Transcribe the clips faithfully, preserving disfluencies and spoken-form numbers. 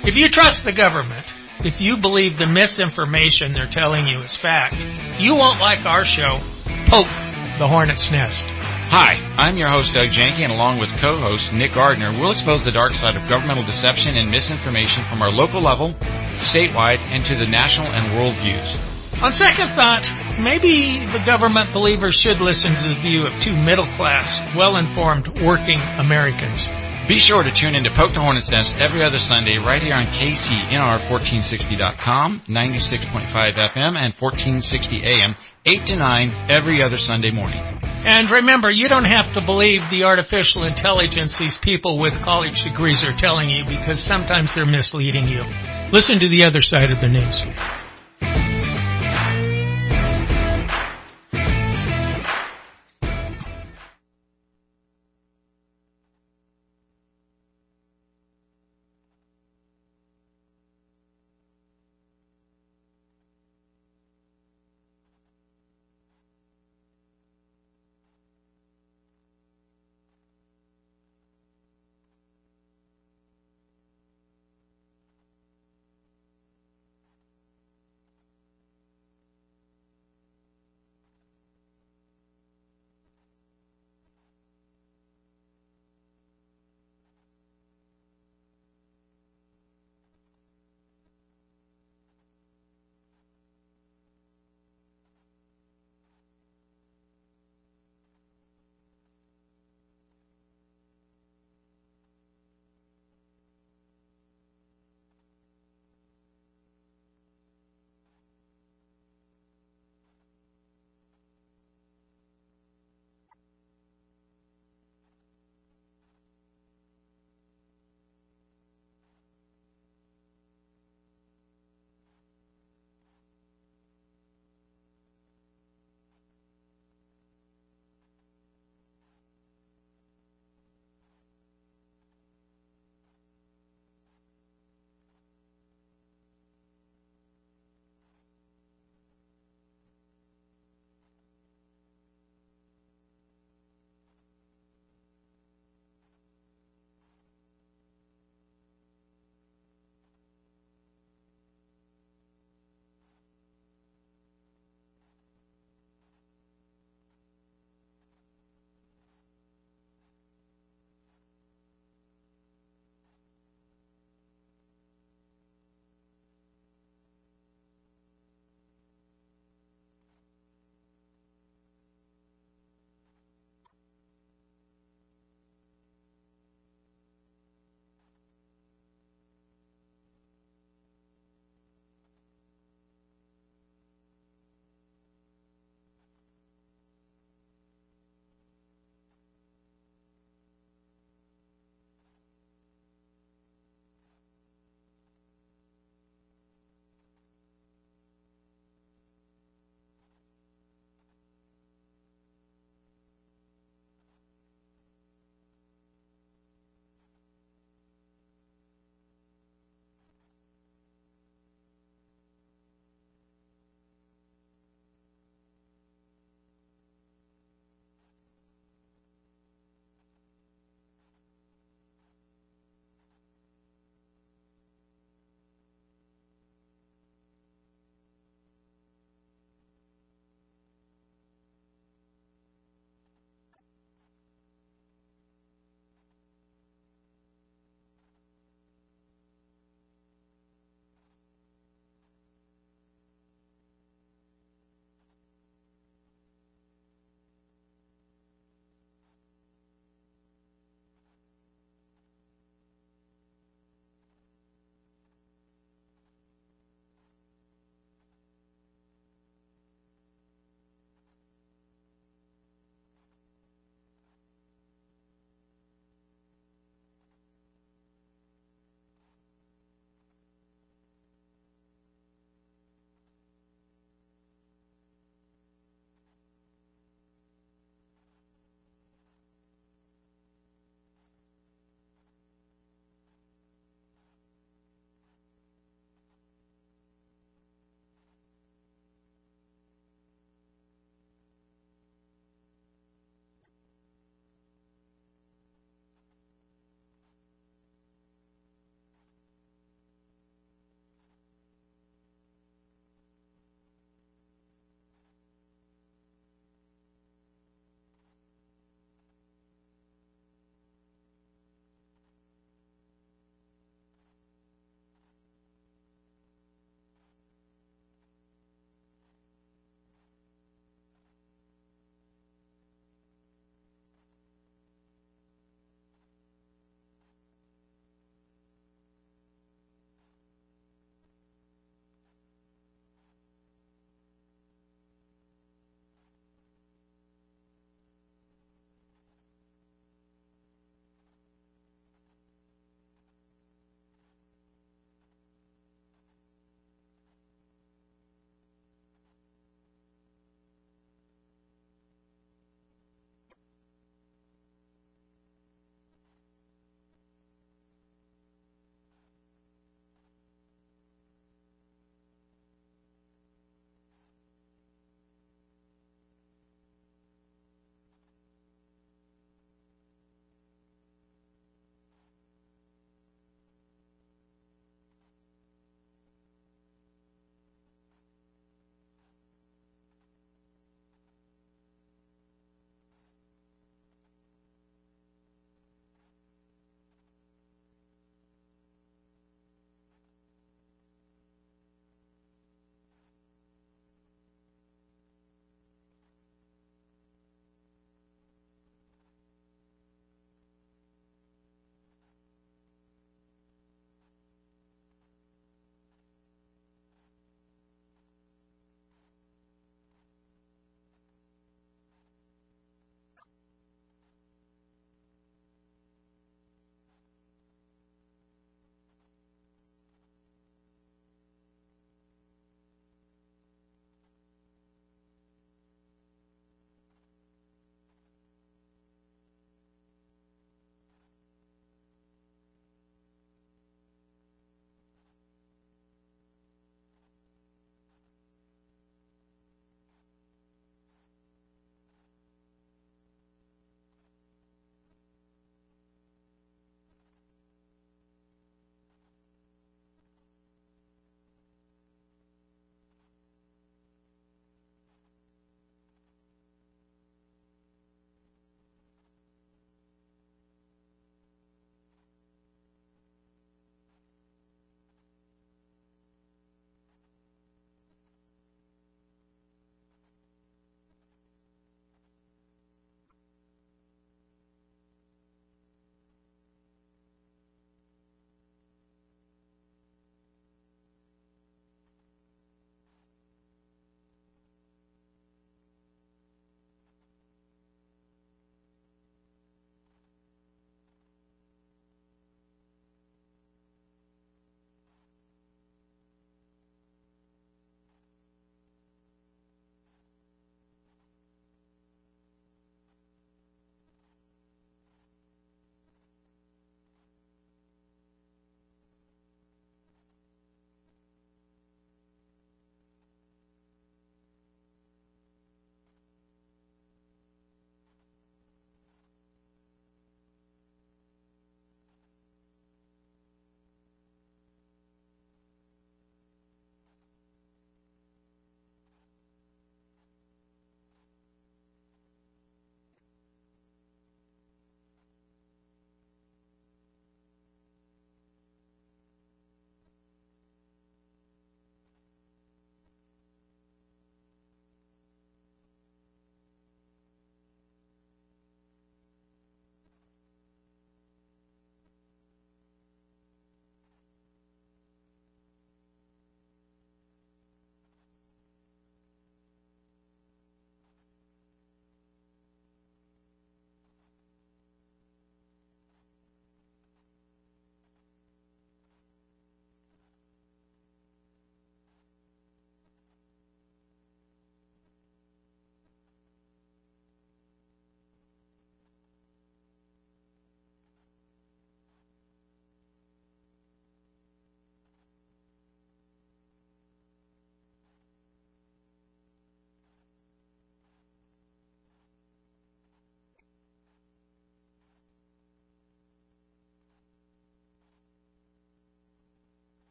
If you trust the government, if you believe the misinformation they're telling you is fact, you won't like our show, Poke the Hornet's Nest. Hi, I'm your host, Doug Janke, and along with co-host Nick Gardner, we'll expose the dark side of governmental deception and misinformation from our local level, statewide, and to the national and world views. On second thought, maybe the government believers should listen to the view of two middle-class, well-informed, working Americans. Be sure to tune in to Poke the Hornet's Nest every other Sunday right here on K C N R fourteen sixty dot com, ninety-six point five F M, and fourteen sixty A M, eight to nine every other Sunday morning. And remember, you don't have to believe the artificial intelligence these people with college degrees are telling you, because sometimes they're misleading you. Listen to the other side of the news.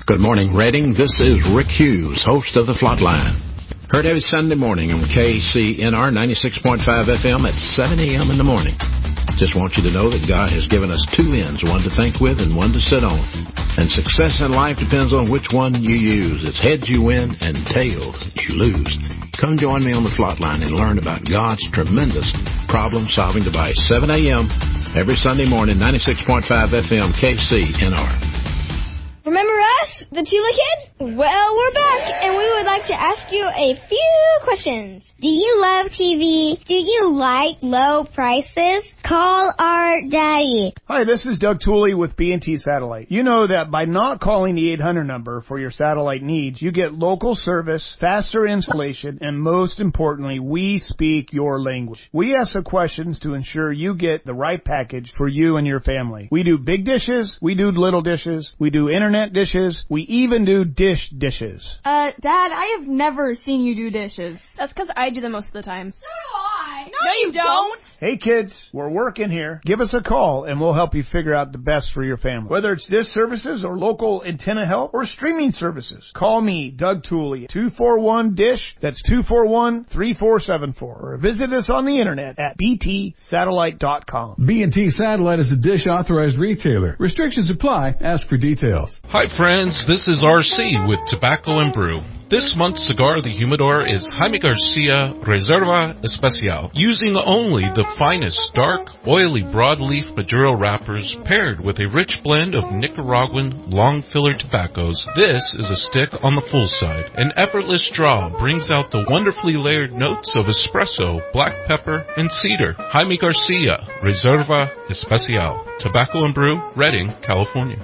Good morning, Reading. This is Rick Hughes, host of The Flatline. Heard every Sunday morning on K C N R ninety-six point five F M at seven a.m. in the morning. Just want you to know that God has given us two ends, one to think with and one to sit on. And success in life depends on which one you use. It's heads you win and tails you lose. Come join me on The Flatline and learn about God's tremendous problem-solving device. seven a.m. every Sunday morning, ninety-six point five F M, K C N R. Remember us, the Tula Kids? Well, we're back, and we would like to ask you a few questions. Do you love T V? Do you like low prices? Call our daddy. Hi, this is Doug Tooley with B and T Satellite. You know that by not calling the eight hundred number for your satellite needs, you get local service, faster installation, and most importantly, we speak your language. We ask the questions to ensure you get the right package for you and your family. We do big dishes, we do little dishes, we do internet dishes, we even do dish dishes. Uh, Dad, I have never seen you do dishes. That's because I do them most of the time. So do I. No, no you, you don't. don't. Hey kids, we're working here. Give us a call and we'll help you figure out the best for your family. Whether it's dish services or local antenna help or streaming services, call me, Doug Tooley, two four one DISH. That's two four one, three four seven four. Or visit us on the internet at b t satellite dot com. B and T Satellite is a DISH authorized retailer. Restrictions apply. Ask for details. Hi friends, this is R C with Tobacco and Brew. This month's cigar of the humidor is Jaime Garcia Reserva Especial, using only the finest dark, oily broadleaf Maduro wrappers paired with a rich blend of Nicaraguan long filler tobaccos. This is a stick on the full side. An effortless draw brings out the wonderfully layered notes of espresso, black pepper, and cedar. Jaime Garcia Reserva Especial, Tobacco and Brew, Redding, California.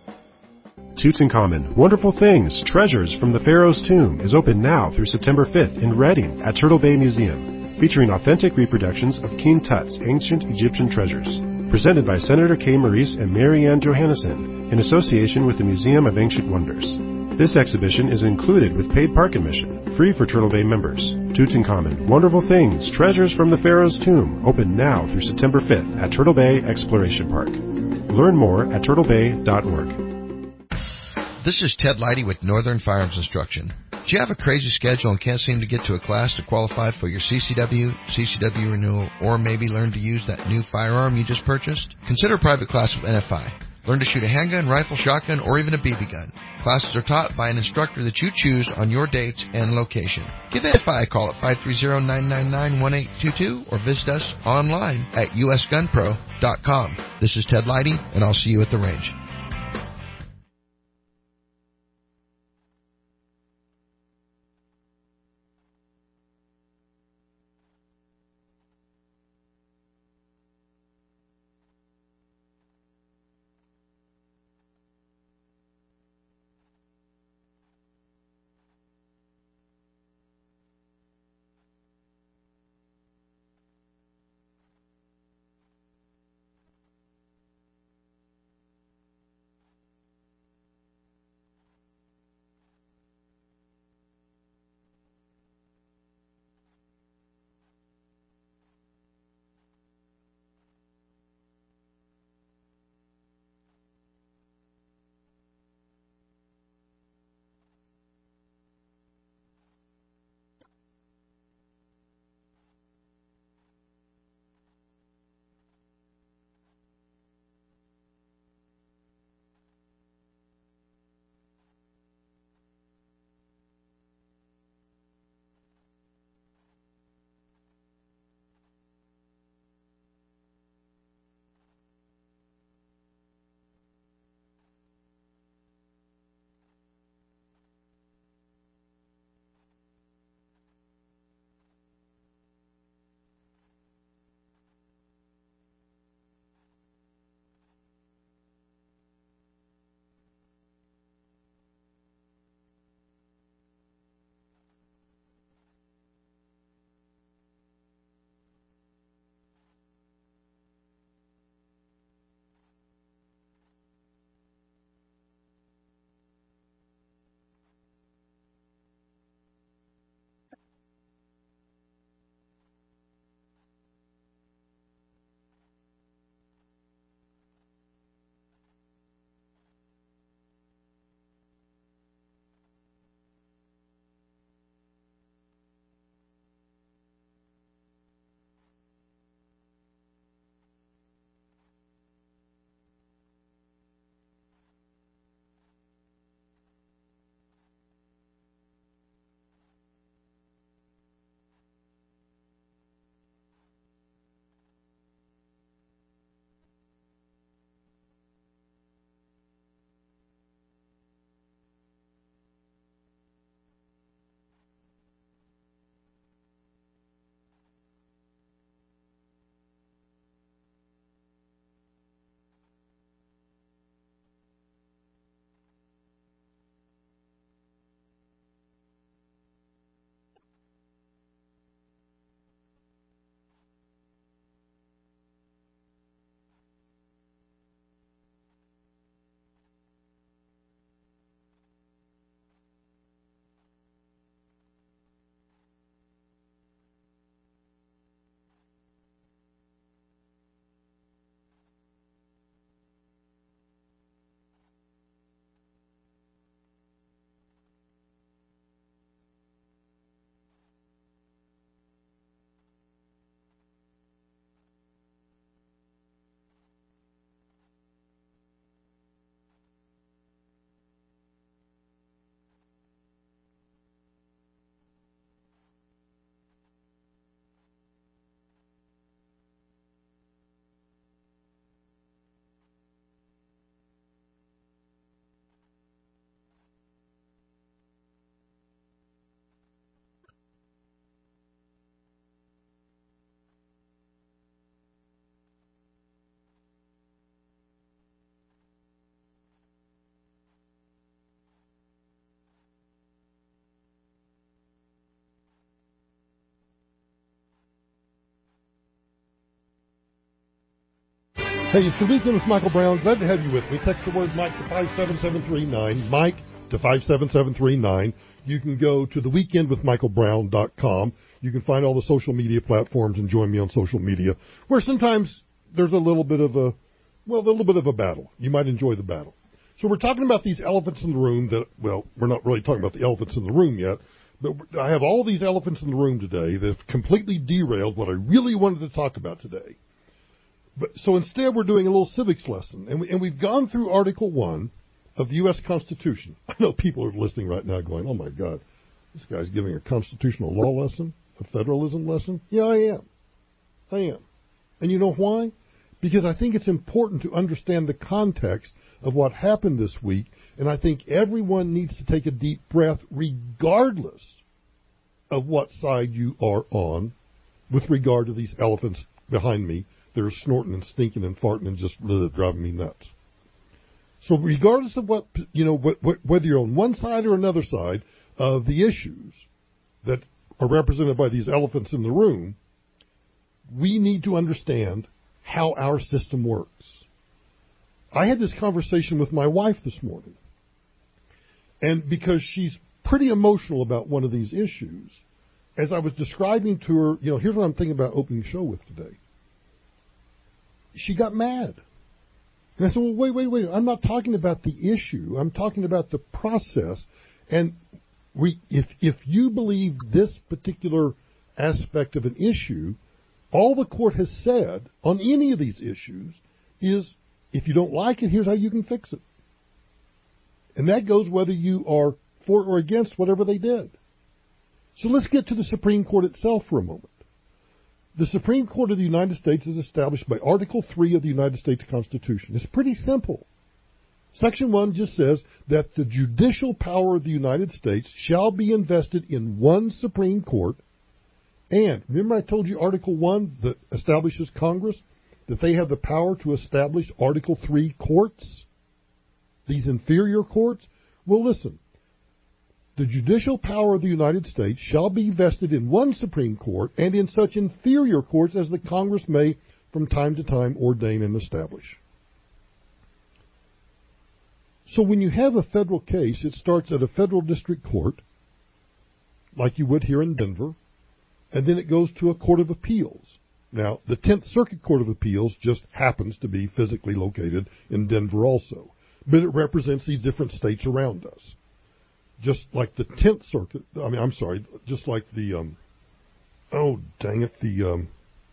Tutankhamun, Wonderful Things, Treasures from the Pharaoh's Tomb is open now through September fifth in Reading at Turtle Bay Museum, featuring authentic reproductions of King Tut's ancient Egyptian treasures. Presented by Senator Kay Maurice and Mary Ann Johannesson in association with the Museum of Ancient Wonders. This exhibition is included with paid park admission, free for Turtle Bay members. Tutankhamun, Wonderful Things, Treasures from the Pharaoh's Tomb, open now through September fifth at Turtle Bay Exploration Park. Learn more at turtle bay dot org. This is Ted Leidy with Northern Firearms Instruction. Do you have a crazy schedule and can't seem to get to a class to qualify for your C C W, C C W renewal, or maybe learn to use that new firearm you just purchased? Consider a private class with N F I. Learn to shoot a handgun, rifle, shotgun, or even a B B gun. Classes are taught by an instructor that you choose on your dates and location. Give N F I a call at five three zero, nine nine nine, one eight two two or visit us online at u s gun pro dot com. This is Ted Leidy, and I'll see you at the range. Hey, it's the Weekend with Michael Brown. Glad to have you with me. Text the word Mike to five seven seven three nine. Mike to five seven seven three nine. You can go to the weekend with michael brown dot com. You can find all the social media platforms and join me on social media, where sometimes there's a little bit of a, well, a little bit of a battle. You might enjoy the battle. So we're talking about these elephants in the room that, well, we're not really talking about the elephants in the room yet, but I have all these elephants in the room today that have completely derailed what I really wanted to talk about today. But so instead, we're doing a little civics lesson, and, we, and we've gone through Article One of the U S Constitution. I know people are listening right now, going, "Oh my God, this guy's giving a constitutional law lesson, a federalism lesson." Yeah, I am. I am, and you know why? Because I think it's important to understand the context of what happened this week, and I think everyone needs to take a deep breath, regardless of what side you are on, with regard to these elephants behind me. They're snorting and stinking and farting and just uh, driving me nuts. So regardless of what, you know, what, what, whether you're on one side or another side of the issues that are represented by these elephants in the room, we need to understand how our system works. I had this conversation with my wife this morning, and because she's pretty emotional about one of these issues, as I was describing to her, you know, here's what I'm thinking about opening the show with today. She got mad. And I said, well, wait, wait, wait. I'm not talking about the issue. I'm talking about the process. And we, if if you believe this particular aspect of an issue, all the court has said on any of these issues is, if you don't like it, here's how you can fix it. And that goes whether you are for or against whatever they did. So let's get to the Supreme Court itself for a moment. The Supreme Court of the United States is established by Article three of the United States Constitution. It's pretty simple. Section one just says that the judicial power of the United States shall be invested in one Supreme Court. And remember I told you Article one that establishes Congress, that they have the power to establish Article three courts, these inferior courts? Well, listen. The judicial power of the United States shall be vested in one Supreme Court and in such inferior courts as the Congress may from time to time ordain and establish. So when you have a federal case, it starts at a federal district court, like you would here in Denver, and then it goes to a court of appeals. Now, the Tenth Circuit Court of Appeals just happens to be physically located in Denver also, but it represents these different states around us. Just like the Tenth Circuit, I mean, I'm sorry, just like the, um, oh, dang it, the, um,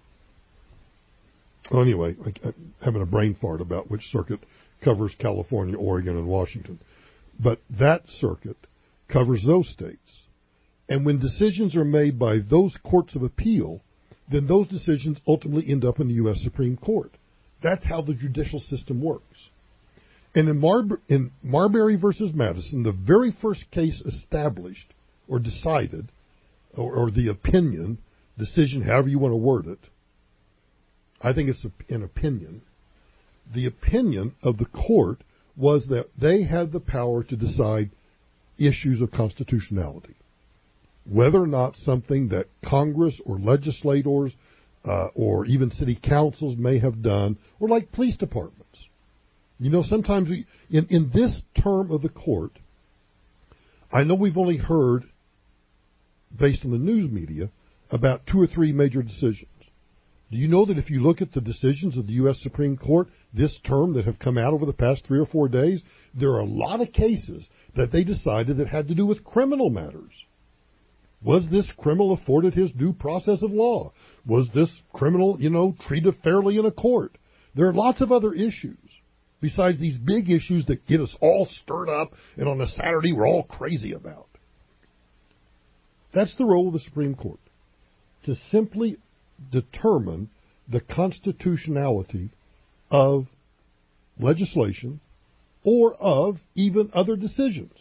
well, anyway, I, I'm having a brain fart about which circuit covers California, Oregon, and Washington. But that circuit covers those states. And when decisions are made by those courts of appeal, then those decisions ultimately end up in the U S Supreme Court. That's how the judicial system works. And in, Mar- in Marbury versus Madison, the very first case established or decided, or, or the opinion, decision, however you want to word it, I think it's a, an opinion. The opinion of the court was that they had the power to decide issues of constitutionality, whether or not something that Congress or legislators uh, or even city councils may have done, or like police departments. You know, sometimes we, in, in this term of the court, I know we've only heard, based on the news media, about two or three major decisions. Do you know that if you look at the decisions of the U S Supreme Court this term that have come out over the past three or four days, there are a lot of cases that they decided that had to do with criminal matters. Was this criminal afforded his due process of law? Was this criminal, you know, treated fairly in a court? There are lots of other issues besides these big issues that get us all stirred up and on a Saturday we're all crazy about. That's the role of the Supreme Court, to simply determine the constitutionality of legislation or of even other decisions.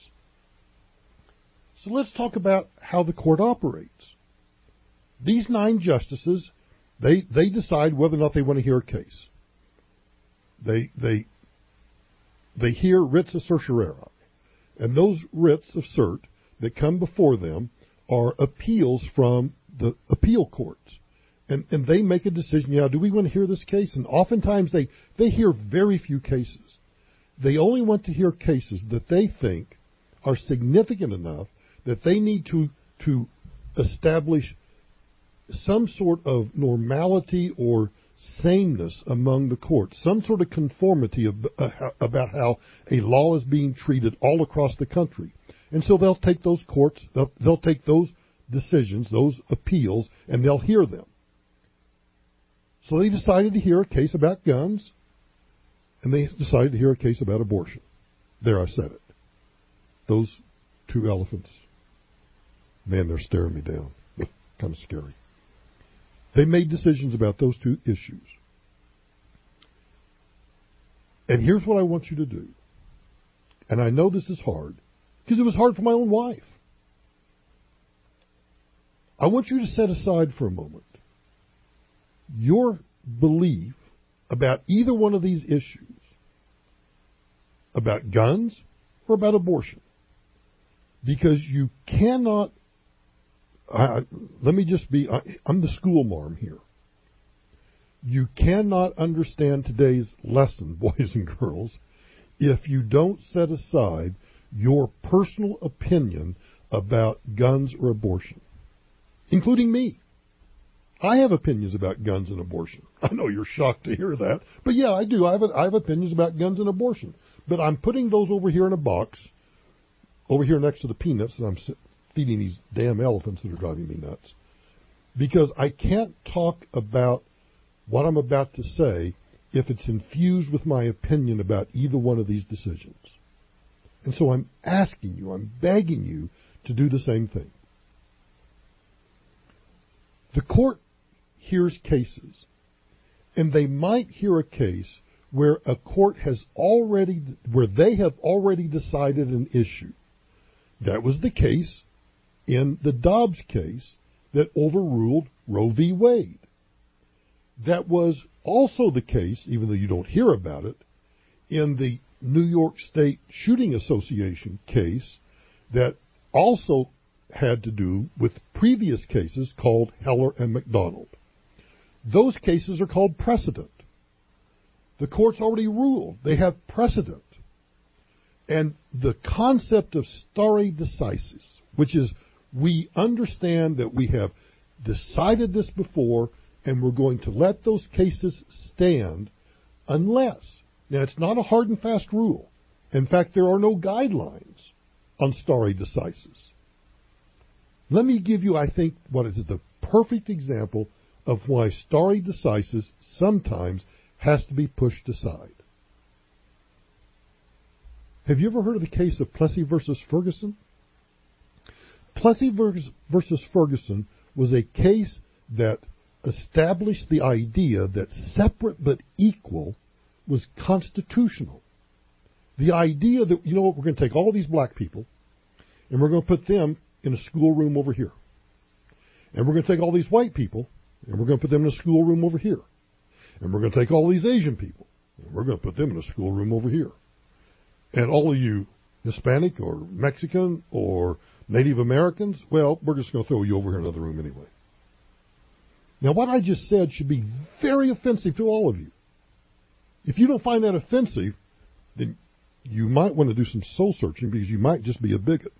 So let's talk about how the court operates. These nine justices, they they decide whether or not they want to hear a case. They they they hear writs of certiorari, and those writs of cert that come before them are appeals from the appeal courts. And, and they make a decision, yeah, do we want to hear this case? And oftentimes they, they hear very few cases. They only want to hear cases that they think are significant enough that they need to, to establish some sort of normality or sameness among the courts, some sort of conformity of, uh, about how a law is being treated all across the country. And so they'll take those courts, they'll, they'll take those decisions, those appeals, and they'll hear them. So they decided to hear a case about guns, and they decided to hear a case about abortion. There, I said it. Those two elephants. Man, they're staring me down. Kind of scary. They made decisions about those two issues. And here's what I want you to do. And I know this is hard, because it was hard for my own wife. I want you to set aside for a moment your belief about either one of these issues, about guns or about abortion, because you cannot, I, let me just be, I, I'm the school marm here. You cannot understand today's lesson, boys and girls, if you don't set aside your personal opinion about guns or abortion, including me. I have opinions about guns and abortion. I know you're shocked to hear that, but yeah, I do. I have, I have opinions about guns and abortion. But I'm putting those over here in a box, over here next to the peanuts that I'm feeding these damn elephants that are driving me nuts, because I can't talk about what I'm about to say if it's infused with my opinion about either one of these decisions. And so I'm asking you, I'm begging you to do the same thing. The court hears cases, and they might hear a case where a court has already, where they have already decided an issue. That was the case in the Dobbs case that overruled Roe v. Wade. That was also the case, even though you don't hear about it, in the New York State Shooting Association case that also had to do with previous cases called Heller and McDonald. Those cases are called precedent. The court's already ruled. They have precedent. And the concept of stare decisis, which is we understand that we have decided this before and we're going to let those cases stand unless, now it's not a hard and fast rule. In fact, there are no guidelines on stare decisis. Let me give you, I think, what is the perfect example of why stare decisis sometimes has to be pushed aside. Have you ever heard of the case of Plessy versus Ferguson? Plessy versus Ferguson was a case that established the idea that separate but equal was constitutional. The idea that, you know what, we're going to take all these black people and we're going to put them in a schoolroom over here. And we're going to take all these white people and we're going to put them in a schoolroom over here. And we're going to take all these Asian people and we're going to put them in a schoolroom over here. And all of you Hispanic or Mexican or Native Americans, well, we're just going to throw you over here in another room anyway. Now, what I just said should be very offensive to all of you. If you don't find that offensive, then you might want to do some soul searching because you might just be a bigot.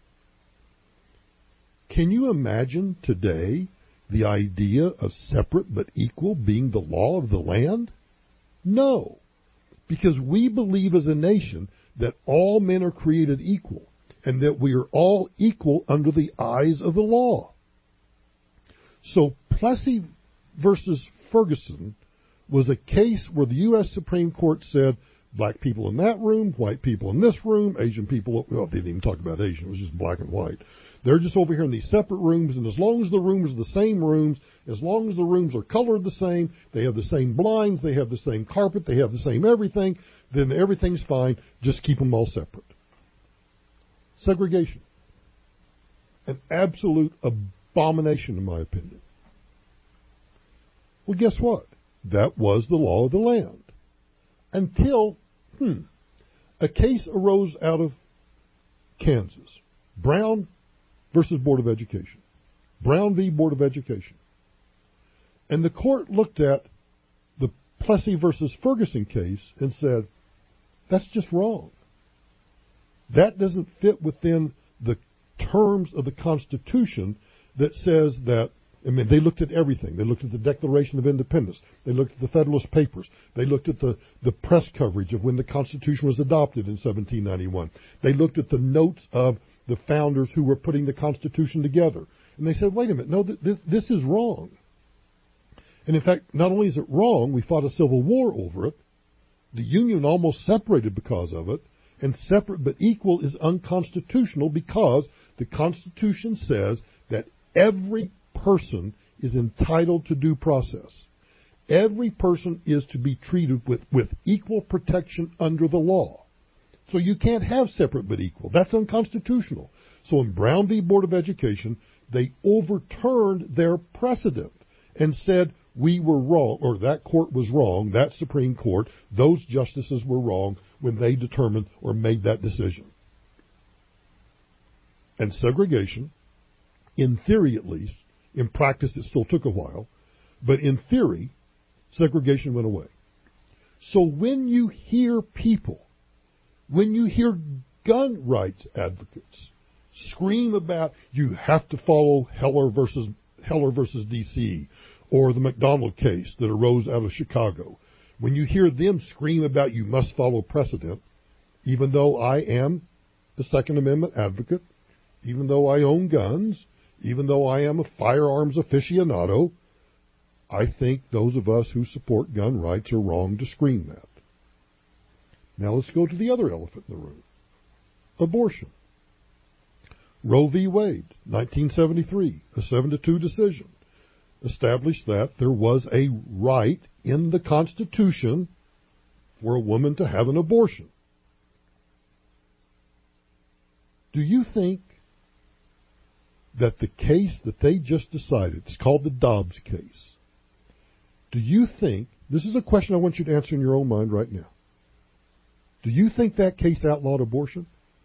Can you imagine today the idea of separate but equal being the law of the land? No, because we believe as a nation that all men are created equal and that we are all equal under the eyes of the law. So Plessy versus Ferguson was a case where the U S Supreme Court said black people in that room, white people in this room, Asian people, well, they didn't even talk about Asian, it was just black and white. They're just over here in these separate rooms, and as long as the rooms are the same rooms, as long as the rooms are colored the same, they have the same blinds, they have the same carpet, they have the same everything, then everything's fine, just keep them all separate. Segregation. An absolute abomination, in my opinion. Well, guess what? That was the law of the land. Until, hmm, a case arose out of Kansas. Brown versus Board of Education. Brown v. Board of Education. And the court looked at the Plessy versus Ferguson case and said, that's just wrong. That doesn't fit within the terms of the Constitution that says that, I mean, they looked at everything. They looked at the Declaration of Independence. They looked at the Federalist Papers. They looked at the, the press coverage of when the Constitution was adopted in seventeen ninety-one. They looked at the notes of the founders who were putting the Constitution together. And they said, wait a minute, no, this, this is wrong. And in fact, not only is it wrong, we fought a civil war over it. The Union almost separated because of it. And separate but equal is unconstitutional because the Constitution says that every person is entitled to due process. Every person is to be treated with, with equal protection under the law. So you can't have separate but equal. That's unconstitutional. So in Brown v. Board of Education, they overturned their precedent and said we were wrong, or that court was wrong, that Supreme Court, those justices were wrong when they determined or made that decision. And segregation, in theory at least, in practice it still took a while, but in theory, segregation went away. So when you hear people, when you hear gun rights advocates scream about you have to follow Heller versus Heller versus D C or the McDonald case that arose out of Chicago, when you hear them scream about you must follow precedent, even though I am a Second Amendment advocate, even though I own guns, even though I am a firearms aficionado, I think those of us who support gun rights are wrong to scream that. Now let's go to the other elephant in the room. Abortion. Roe v. Wade, nineteen seventy-three, a seven to two decision, established that there was a right in the Constitution for a woman to have an abortion. Do you think that the case that they just decided, it's called the Dobbs case, do you think, this is a question I want you to answer in your own mind right now, do you think that case outlawed abortion?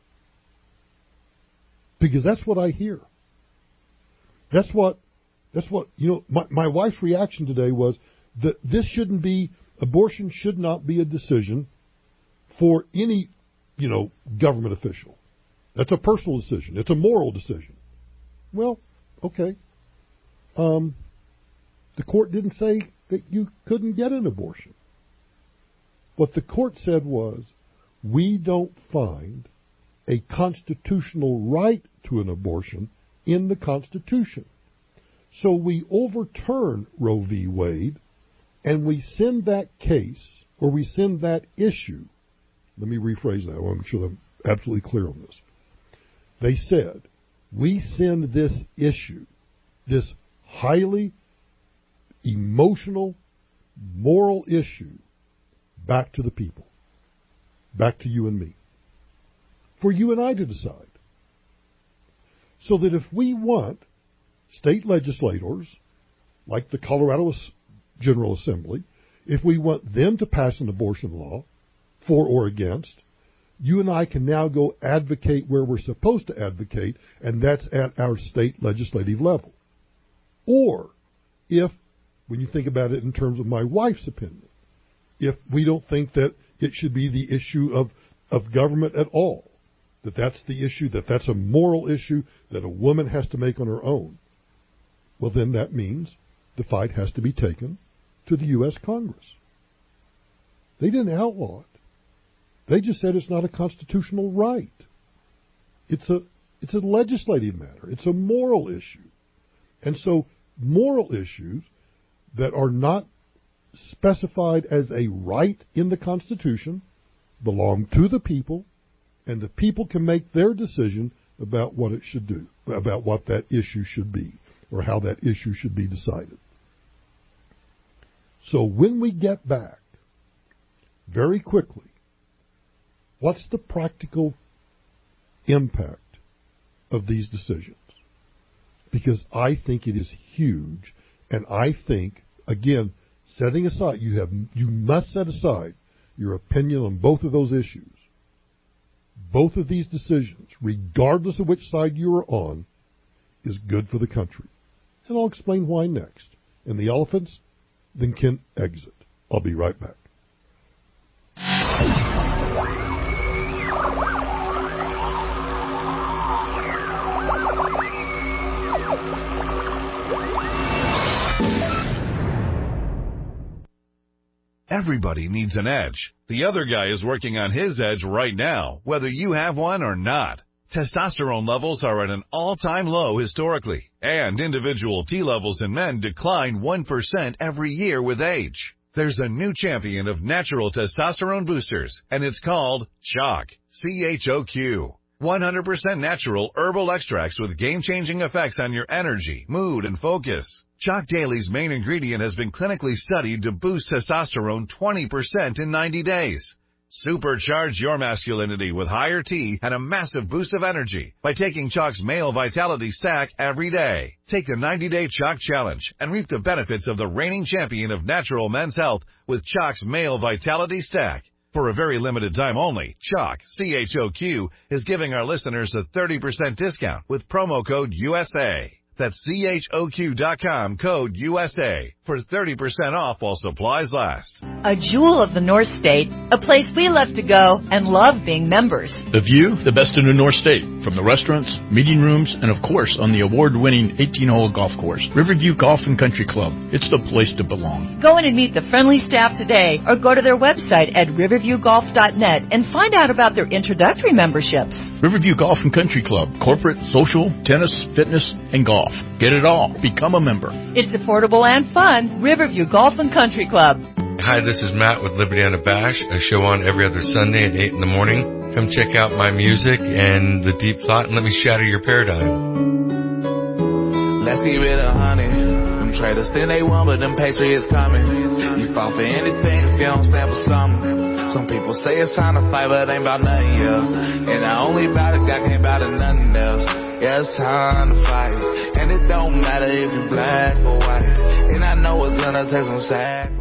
Because that's what I hear. That's what, that's what, you know, my, my wife's reaction today was that this shouldn't be, abortion should not be a decision for any, you know, government official. That's a personal decision. It's a moral decision. Well, okay. Um, the court didn't say that you couldn't get an abortion. What the court said was, we don't find a constitutional right to an abortion in the Constitution. So we overturn Roe v. Wade, and we send that case, or we send that issue, let me rephrase that, I want to make sure I'm absolutely clear on this. They said, we send this issue, this highly emotional, moral issue, back to the people, back to you and me, for you and I to decide. So that if we want state legislators, like the Colorado General Assembly, if we want them to pass an abortion law, for or against, you and I can now go advocate where we're supposed to advocate, and that's at our state legislative level. Or, if, when you think about it in terms of my wife's opinion, if we don't think that it should be the issue of, of government at all, that that's the issue, that that's a moral issue that a woman has to make on her own, well, then that means the fight has to be taken to the U S Congress. They didn't outlaw it. They just said it's not a constitutional right. It's a, it's a legislative matter. It's a moral issue. And so moral issues that are not specified as a right in the Constitution belong to the people, and the people can make their decision about what it should do, about what that issue should be, or how that issue should be decided. So when we get back, very quickly, what's the practical impact of these decisions? Because I think it is huge, and I think, again, setting aside, you have, you must set aside your opinion on both of those issues. Both of these decisions, regardless of which side you are on, is good for the country. And I'll explain why next. and the elephants, then Kent exit. I'll be right back. Everybody needs an edge. The other guy is working on his edge right now, whether you have one or not. Testosterone levels are at an all-time low historically, and individual T levels in men decline one percent every year with age. There's a new champion of natural testosterone boosters, and it's called CHOQ, C H O Q. one hundred percent natural herbal extracts with game-changing effects on your energy, mood, and focus. CHOQ Daily's main ingredient has been clinically studied to boost testosterone twenty percent in ninety days. Supercharge your masculinity with higher T and a massive boost of energy by taking CHOQ's Male Vitality Stack every day. Take the ninety-day CHOQ Challenge and reap the benefits of the reigning champion of natural men's health with CHOQ's Male Vitality Stack. For a very limited time only, CHOQ, C H O Q, is giving our listeners a thirty percent discount with promo code U S A. That's C H O Q dot com, code U S A, for thirty percent off while supplies last. A jewel of the North State, a place we love to go and love being members. The view, the best in the North State, from the restaurants, meeting rooms, and of course on the award-winning eighteen-hole golf course, Riverview Golf and Country Club. It's the place to belong. Go in and meet the friendly staff today or go to their website at riverview golf dot net and find out about their introductory memberships. Riverview Golf and Country Club, corporate, social, tennis, fitness, and golf. Get it all. Become a member. It's affordable and fun. Riverview Golf and Country Club. Hi, this is Matt with Liberty on a Bash, a show on every other Sunday at eight in the morning. Come check out my music and the deep thought and let me shatter your paradigm. Let's keep it a hundred. Them traders think they won, but them Patriots coming. You fall for anything if you don't stand for something. Some people say it's time to fight, but it ain't about nothing, yeah. And I only bout it, God can't bout it, nothing else. Yeah, it's time to fight. And it don't matter if you black or white. And I know it's gonna take some sacrifice.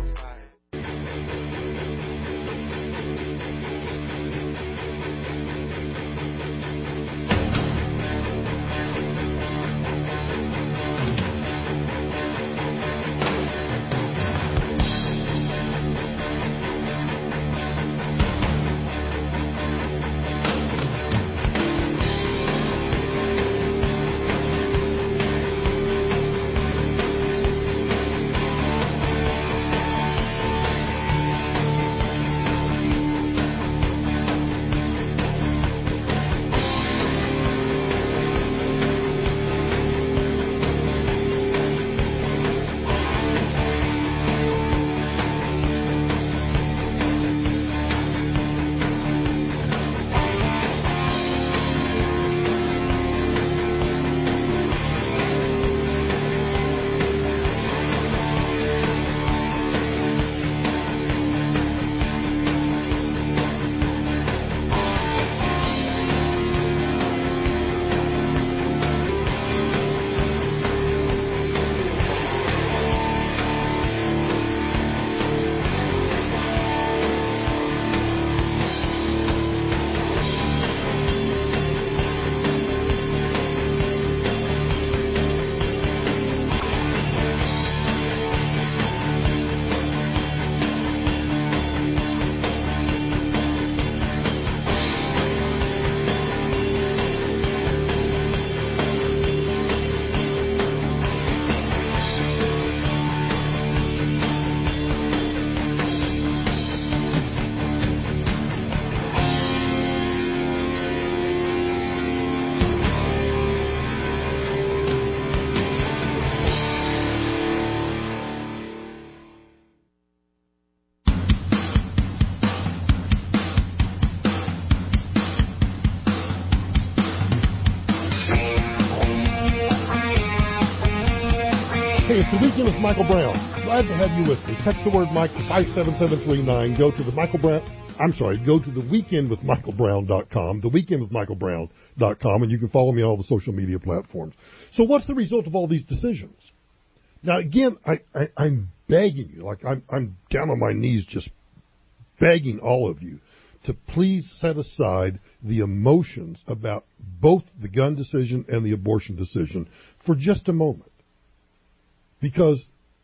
Hey, it's the Weekend with Michael Brown. Glad to have you with me. Text the word Mike to five seven seven three nine. Go to the Michael Brown, I'm sorry, go to the weekend with michael brown dot com, the weekend with michael brown dot com, and you can follow me on all the social media platforms. So what's the result of all these decisions? Now, again, I, I, I'm begging you, like I'm, I'm down on my knees just begging all of you to please set aside the emotions about both the gun decision and the abortion decision for just a moment. Because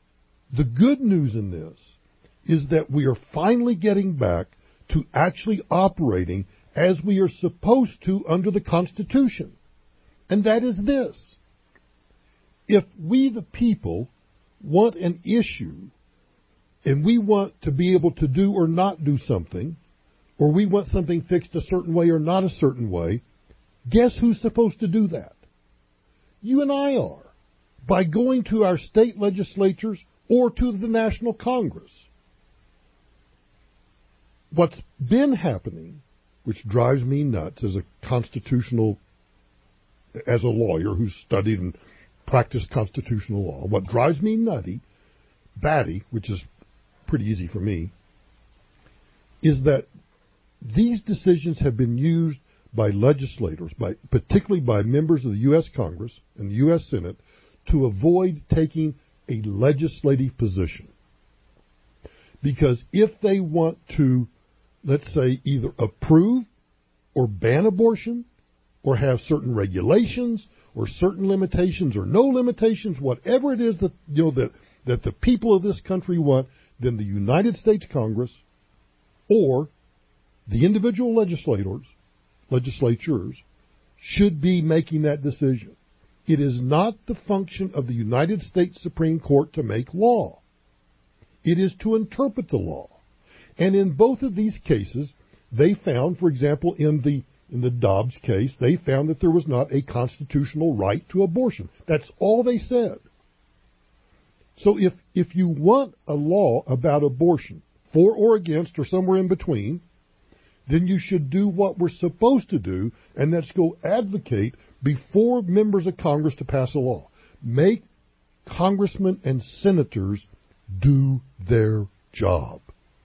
The good news in this is that we are finally getting back to actually operating as we are supposed to under the Constitution. And that is this. If we, the people, want an issue, and we want to be able to do or not do something, or we want something fixed a certain way or not a certain way, guess who's supposed to do that? You and I are, by going to our state legislatures or to the National Congress. What's been happening, which drives me nuts as a constitutional, as a lawyer who's studied and practiced constitutional law, what drives me nutty, batty, which is pretty easy for me, is that these decisions have been used by legislators, by particularly by members of the U S Congress and the U S Senate, to avoid taking a legislative position. Because if they want to, let's say, either approve or ban abortion, or have certain regulations, or certain limitations, or no limitations, whatever it is that you know that, that the people of this country want, then the United States Congress or the individual legislators, legislatures should be making that decision. It is not the function of the United States Supreme Court to make law. It is to interpret the law. And in both of these cases, they found, for example, in the in the Dobbs case, they found that there was not a constitutional right to abortion. That's all they said. So if if you want a law about abortion, for or against or somewhere in between, then you should do what we're supposed to do, and that's go advocate before members of Congress to pass a law. Make congressmen and senators do their job.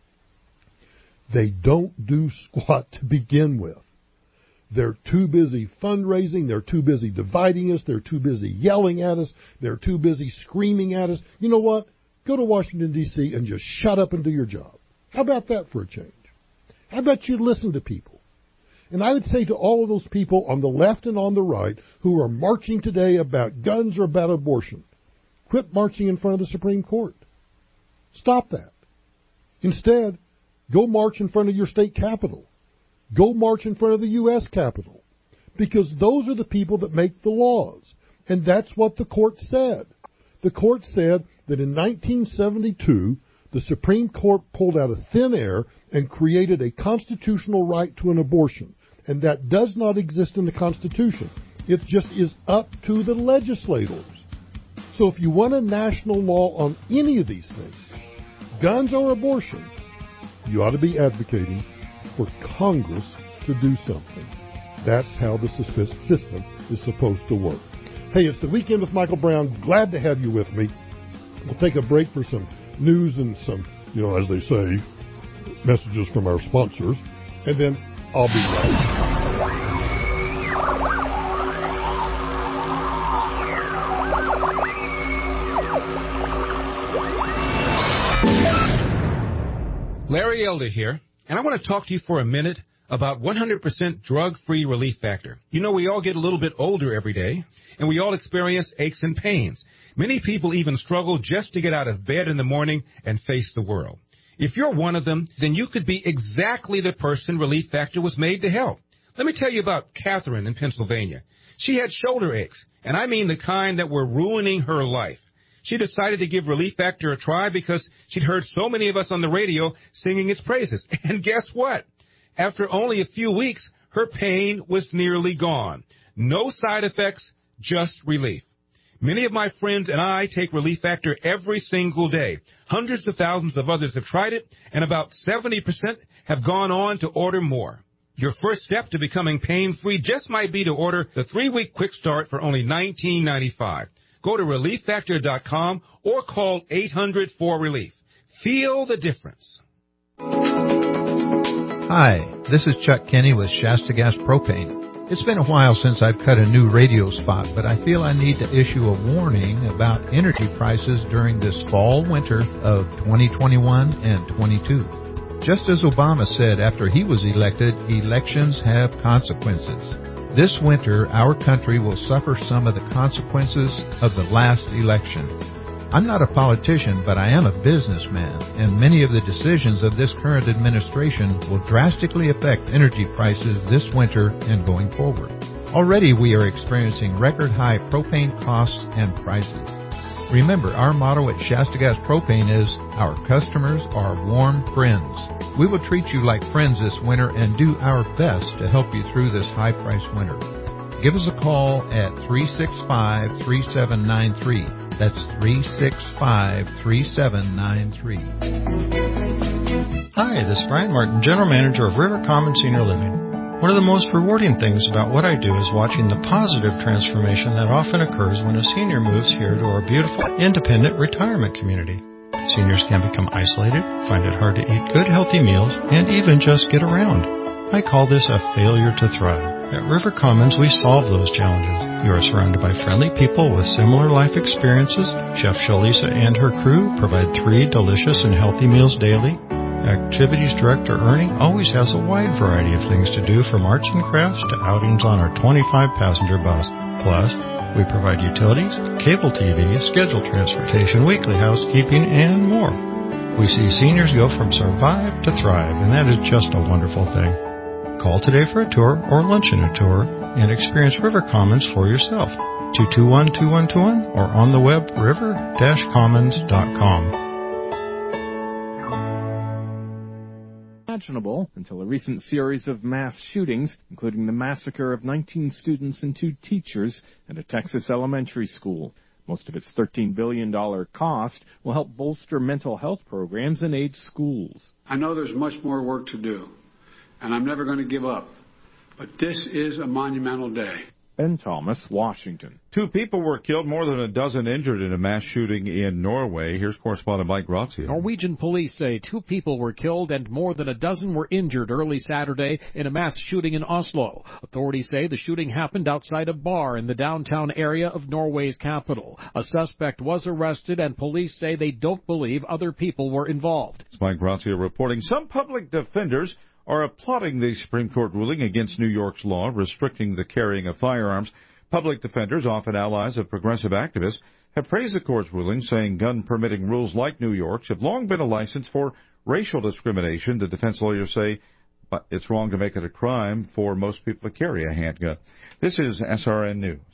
They don't do squat to begin with. They're too busy fundraising. They're too busy dividing us. They're too busy yelling at us. They're too busy screaming at us. You know what? Go to Washington, D C and just shut up and do your job. How about that for a change? How about you listen to people? And I would say to all of those people on the left and on the right who are marching today about guns or about abortion, quit marching in front of the Supreme Court. Stop that. Instead, go march in front of your state capitol. Go march in front of the U S Capitol. Because those are the people that make the laws. And that's what the court said. The court said that in nineteen seventy-two, the Supreme Court pulled out of thin air and created a constitutional right to an abortion. And that does not exist in the Constitution. It just is up to the legislators. So if you want a national law on any of these things, guns or abortion, you ought to be advocating for Congress to do something. That's how the system is supposed to work. Hey, it's the Weekend with Michael Brown. Glad to have you with me. We'll take a break for some news and some, you know, as they say, messages from our sponsors, and then I'll be right back. Larry Elder here, and I want to talk to you for a minute about one hundred percent drug-free Relief Factor. You know, we all get a little bit older every day, and we all experience aches and pains. Many people even struggle just to get out of bed in the morning and face the world. If you're one of them, then you could be exactly the person Relief Factor was made to help. Let me tell you about Catherine in Pennsylvania. She had shoulder aches, and I mean the kind that were ruining her life. She decided to give Relief Factor a try because she'd heard so many of us on the radio singing its praises. And guess what? After only a few weeks, her pain was nearly gone. No side effects, just relief. Many of my friends and I take Relief Factor every single day. Hundreds of thousands of others have tried it, and about seventy percent have gone on to order more. Your first step to becoming pain-free just might be to order the three-week quick start for only nineteen ninety-five. Go to relief factor dot com or call eight hundred four relief. Feel the difference. Hi, this is Chuck Kenny with Shasta Gas Propane. It's been a while since I've cut a new radio spot, but I feel I need to issue a warning about energy prices during this fall-winter of twenty twenty-one and twenty-two. Just as Obama said after he was elected, elections have consequences. This winter, our country will suffer some of the consequences of the last election. I'm not a politician, but I am a businessman, and many of the decisions of this current administration will drastically affect energy prices this winter and going forward. Already we are experiencing record-high propane costs and prices. Remember, our motto at Shasta Gas Propane is, our customers are warm friends. We will treat you like friends this winter and do our best to help you through this high-priced winter. Give us a call at three six five, three seven nine three. That's three six five, three seven nine three. Hi, this is Brian Martin, General Manager of River Commons Senior Living. One of the most rewarding things about what I do is watching the positive transformation that often occurs when a senior moves here to our beautiful, independent retirement community. Seniors can become isolated, find it hard to eat good, healthy meals, and even just get around. I call this a failure to thrive. At River Commons, we solve those challenges. You are surrounded by friendly people with similar life experiences. Chef Shalisa and her crew provide three delicious and healthy meals daily. Activities Director Ernie always has a wide variety of things to do, from arts and crafts to outings on our twenty-five passenger bus. Plus, we provide utilities, cable T V, scheduled transportation, weekly housekeeping, and more. We see seniors go from survive to thrive, and that is just a wonderful thing. Call today for a tour or lunch and a tour and experience River Commons for yourself. two two one, two one two one or on the web river dash commons dot com. Imaginable until a recent series of mass shootings, including the massacre of nineteen students and two teachers at a Texas elementary school. Most of its thirteen billion dollars cost will help bolster mental health programs and aid schools. I know there's much more work to do, and I'm never going to give up, but this is a monumental day. Ben Thomas, Washington. Two people were killed, more than a dozen injured in a mass shooting in Norway. Here's correspondent Mike Grazia. Norwegian police say two people were killed and more than a dozen were injured early Saturday in a mass shooting in Oslo. Authorities say the shooting happened outside a bar in the downtown area of Norway's capital. A suspect was arrested, and police say they don't believe other people were involved. It's Mike Grazia reporting. Some public defenders are applauding the Supreme Court ruling against New York's law restricting the carrying of firearms. Public defenders, often allies of progressive activists, have praised the court's ruling, saying gun-permitting rules like New York's have long been a license for racial discrimination. The defense lawyers say but it's wrong to make it a crime for most people to carry a handgun. This is S R N News.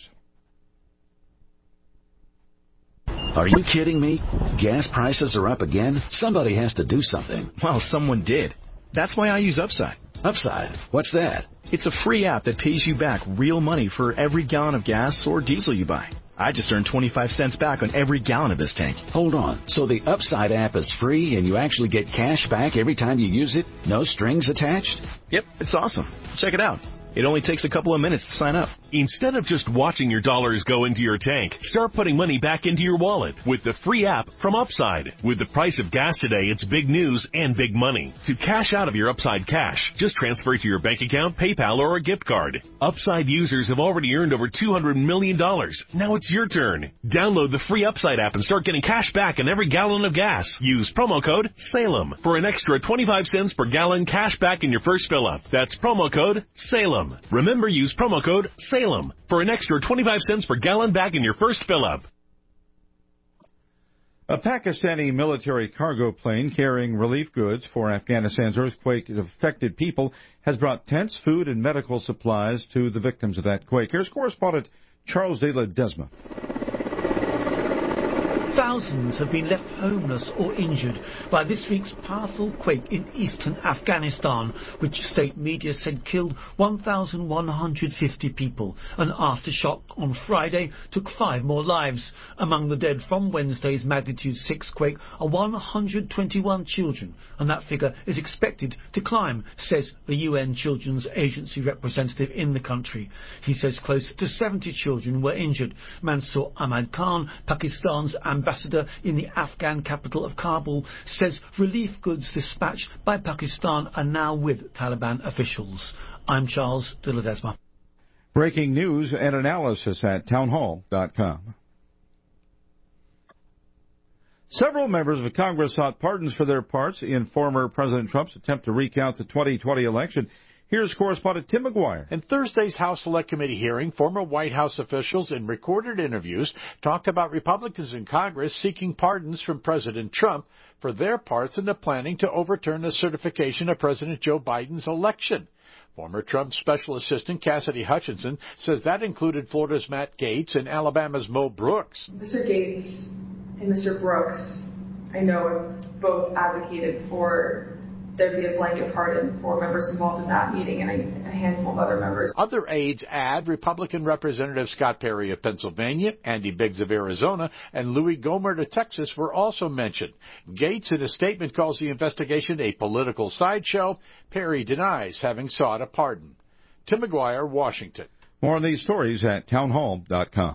Are you kidding me? Gas prices are up again? Somebody has to do something. Well, someone did. That's why I use Upside. Upside? What's that? It's a free app that pays you back real money for every gallon of gas or diesel you buy. I just earned twenty-five cents back on every gallon of this tank. Hold on. So the Upside app is free and you actually get cash back every time you use it? No strings attached? Yep, it's awesome. Check it out. It only takes a couple of minutes to sign up. Instead of just watching your dollars go into your tank, start putting money back into your wallet with the free app from Upside. With the price of gas today, it's big news and big money. To cash out of your Upside cash, just transfer it to your bank account, PayPal, or a gift card. Upside users have already earned over two hundred million dollars. Now it's your turn. Download the free Upside app and start getting cash back on every gallon of gas. Use promo code SALEM for an extra twenty-five cents per gallon cash back in your first fill-up. That's promo code SALEM. Remember, use promo code SALEM for an extra twenty-five cents per gallon back in your first fill-up. A Pakistani military cargo plane carrying relief goods for Afghanistan's earthquake-affected people has brought tents, food, and medical supplies to the victims of that quake. Here's correspondent Charles de la Desma. Thousands have been left homeless or injured by this week's powerful quake in eastern Afghanistan, which state media said killed one thousand one hundred fifty people. An aftershock on Friday took five more lives. Among the dead from Wednesday's magnitude six quake are one hundred twenty-one children, and that figure is expected to climb, says the U N Children's Agency representative in the country. He says close to seventy children were injured. Mansour Ahmad Khan, Pakistan's ambassador in the Afghan capital of Kabul, says relief goods dispatched by Pakistan are now with Taliban officials. I'm Charles de la Desma. Breaking news and analysis at townhall dot com. Several members of Congress sought pardons for their parts in former President Trump's attempt to recount the twenty twenty election. Here's correspondent Tim McGuire. In Thursday's House Select Committee hearing, former White House officials in recorded interviews talked about Republicans in Congress seeking pardons from President Trump for their parts in the planning to overturn the certification of President Joe Biden's election. Former Trump Special Assistant Cassidy Hutchinson says that included Florida's Matt Gaetz and Alabama's Mo Brooks. Mister Gaetz and Mister Brooks, I know, have both advocated for there be a blanket pardon for members involved in that meeting and a, a handful of other members. Other aides add Republican Representative Scott Perry of Pennsylvania, Andy Biggs of Arizona, and Louis Gohmert of Texas were also mentioned. Gaetz, in a statement, calls the investigation a political sideshow. Perry denies having sought a pardon. Tim McGuire, Washington. More on these stories at townhall dot com.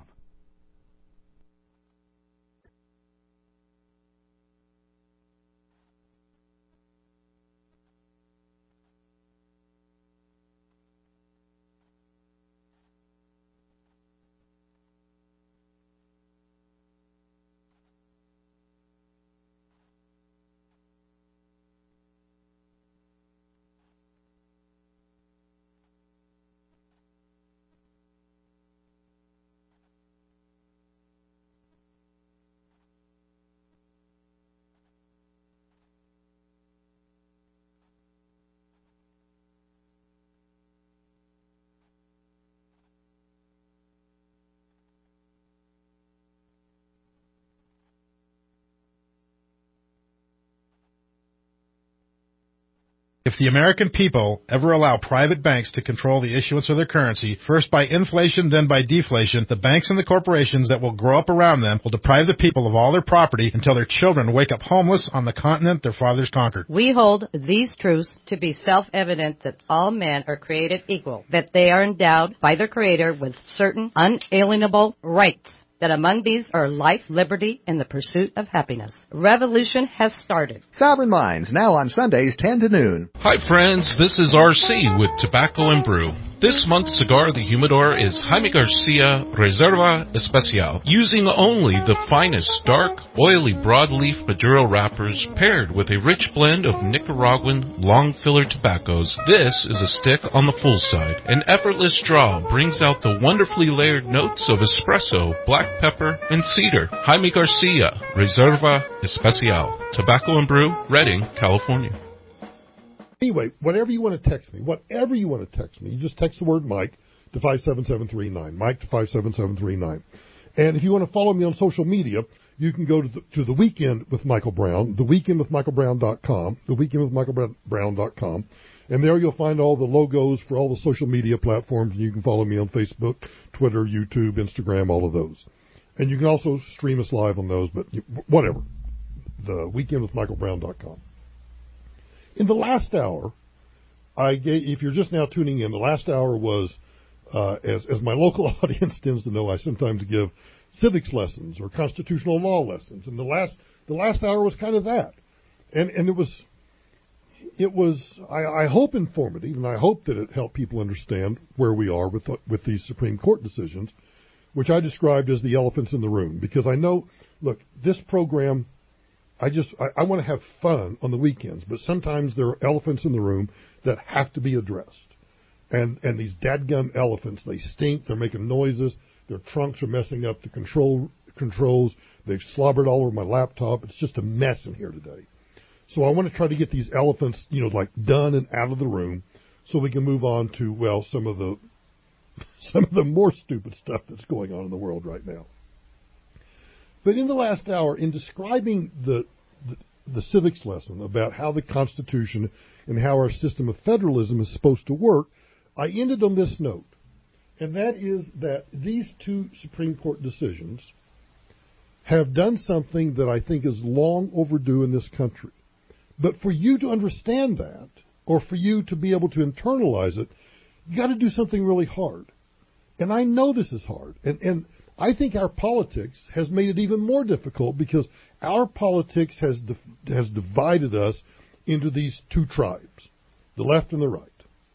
If the American people ever allow private banks to control the issuance of their currency, first by inflation, then by deflation, the banks and the corporations that will grow up around them will deprive the people of all their property until their children wake up homeless on the continent their fathers conquered. We hold these truths to be self-evident that all men are created equal, that they are endowed by their Creator with certain unalienable rights, that among these are life, liberty, and the pursuit of happiness. Revolution has started. Sovereign Minds, now on Sundays, ten to noon. Hi, friends. This is R C with Tobacco and Brew. This month's cigar of the humidor is Jaime Garcia Reserva Especial, using only the finest dark, oily broadleaf Maduro wrappers paired with a rich blend of Nicaraguan long filler tobaccos. This is a stick on the full side. An effortless draw brings out the wonderfully layered notes of espresso, black pepper, and cedar. Jaime Garcia Reserva Especial, Tobacco and Brew, Redding, California. Anyway, whatever you want to text me, whatever you want to text me, you just text the word Mike to five seven seven three nine, Mike to five seven seven three nine. And if you want to follow me on social media, you can go to the, to the Weekend with Michael Brown, the weekend with michael brown dot com, the weekend with michael brown dot com, and there you'll find all the logos for all the social media platforms, and you can follow me on Facebook, Twitter, YouTube, Instagram, all of those. And you can also stream us live on those, but whatever, the weekend with michael brown dot com. In the last hour, I gave, if you're just now tuning in, the last hour was, uh, as, as my local audience tends to know, I sometimes give civics lessons or constitutional law lessons. And the last, the last hour was kind of that. And, and it was, it was, I, I hope informative, and I hope that it helped people understand where we are with, with these Supreme Court decisions, which I described as the elephants in the room. Because I know, look, this program, I just, I, I want to have fun on the weekends, but sometimes there are elephants in the room that have to be addressed. And, and these dadgum elephants, they stink, they're making noises, their trunks are messing up the control, controls, they've slobbered all over my laptop. It's just a mess in here today. So I want to try to get these elephants, you know, like done and out of the room so we can move on to, well, some of the, some of the more stupid stuff that's going on in the world right now. But in the last hour, in describing the, the the civics lesson about how the Constitution and how our system of federalism is supposed to work, I ended on this note, and that is that these two Supreme Court decisions have done something that I think is long overdue in this country. But for you to understand that, or for you to be able to internalize it, you got to do something really hard. And I know this is hard, and and. I think our politics has made it even more difficult because our politics has di- has divided us into these two tribes, the left and the right.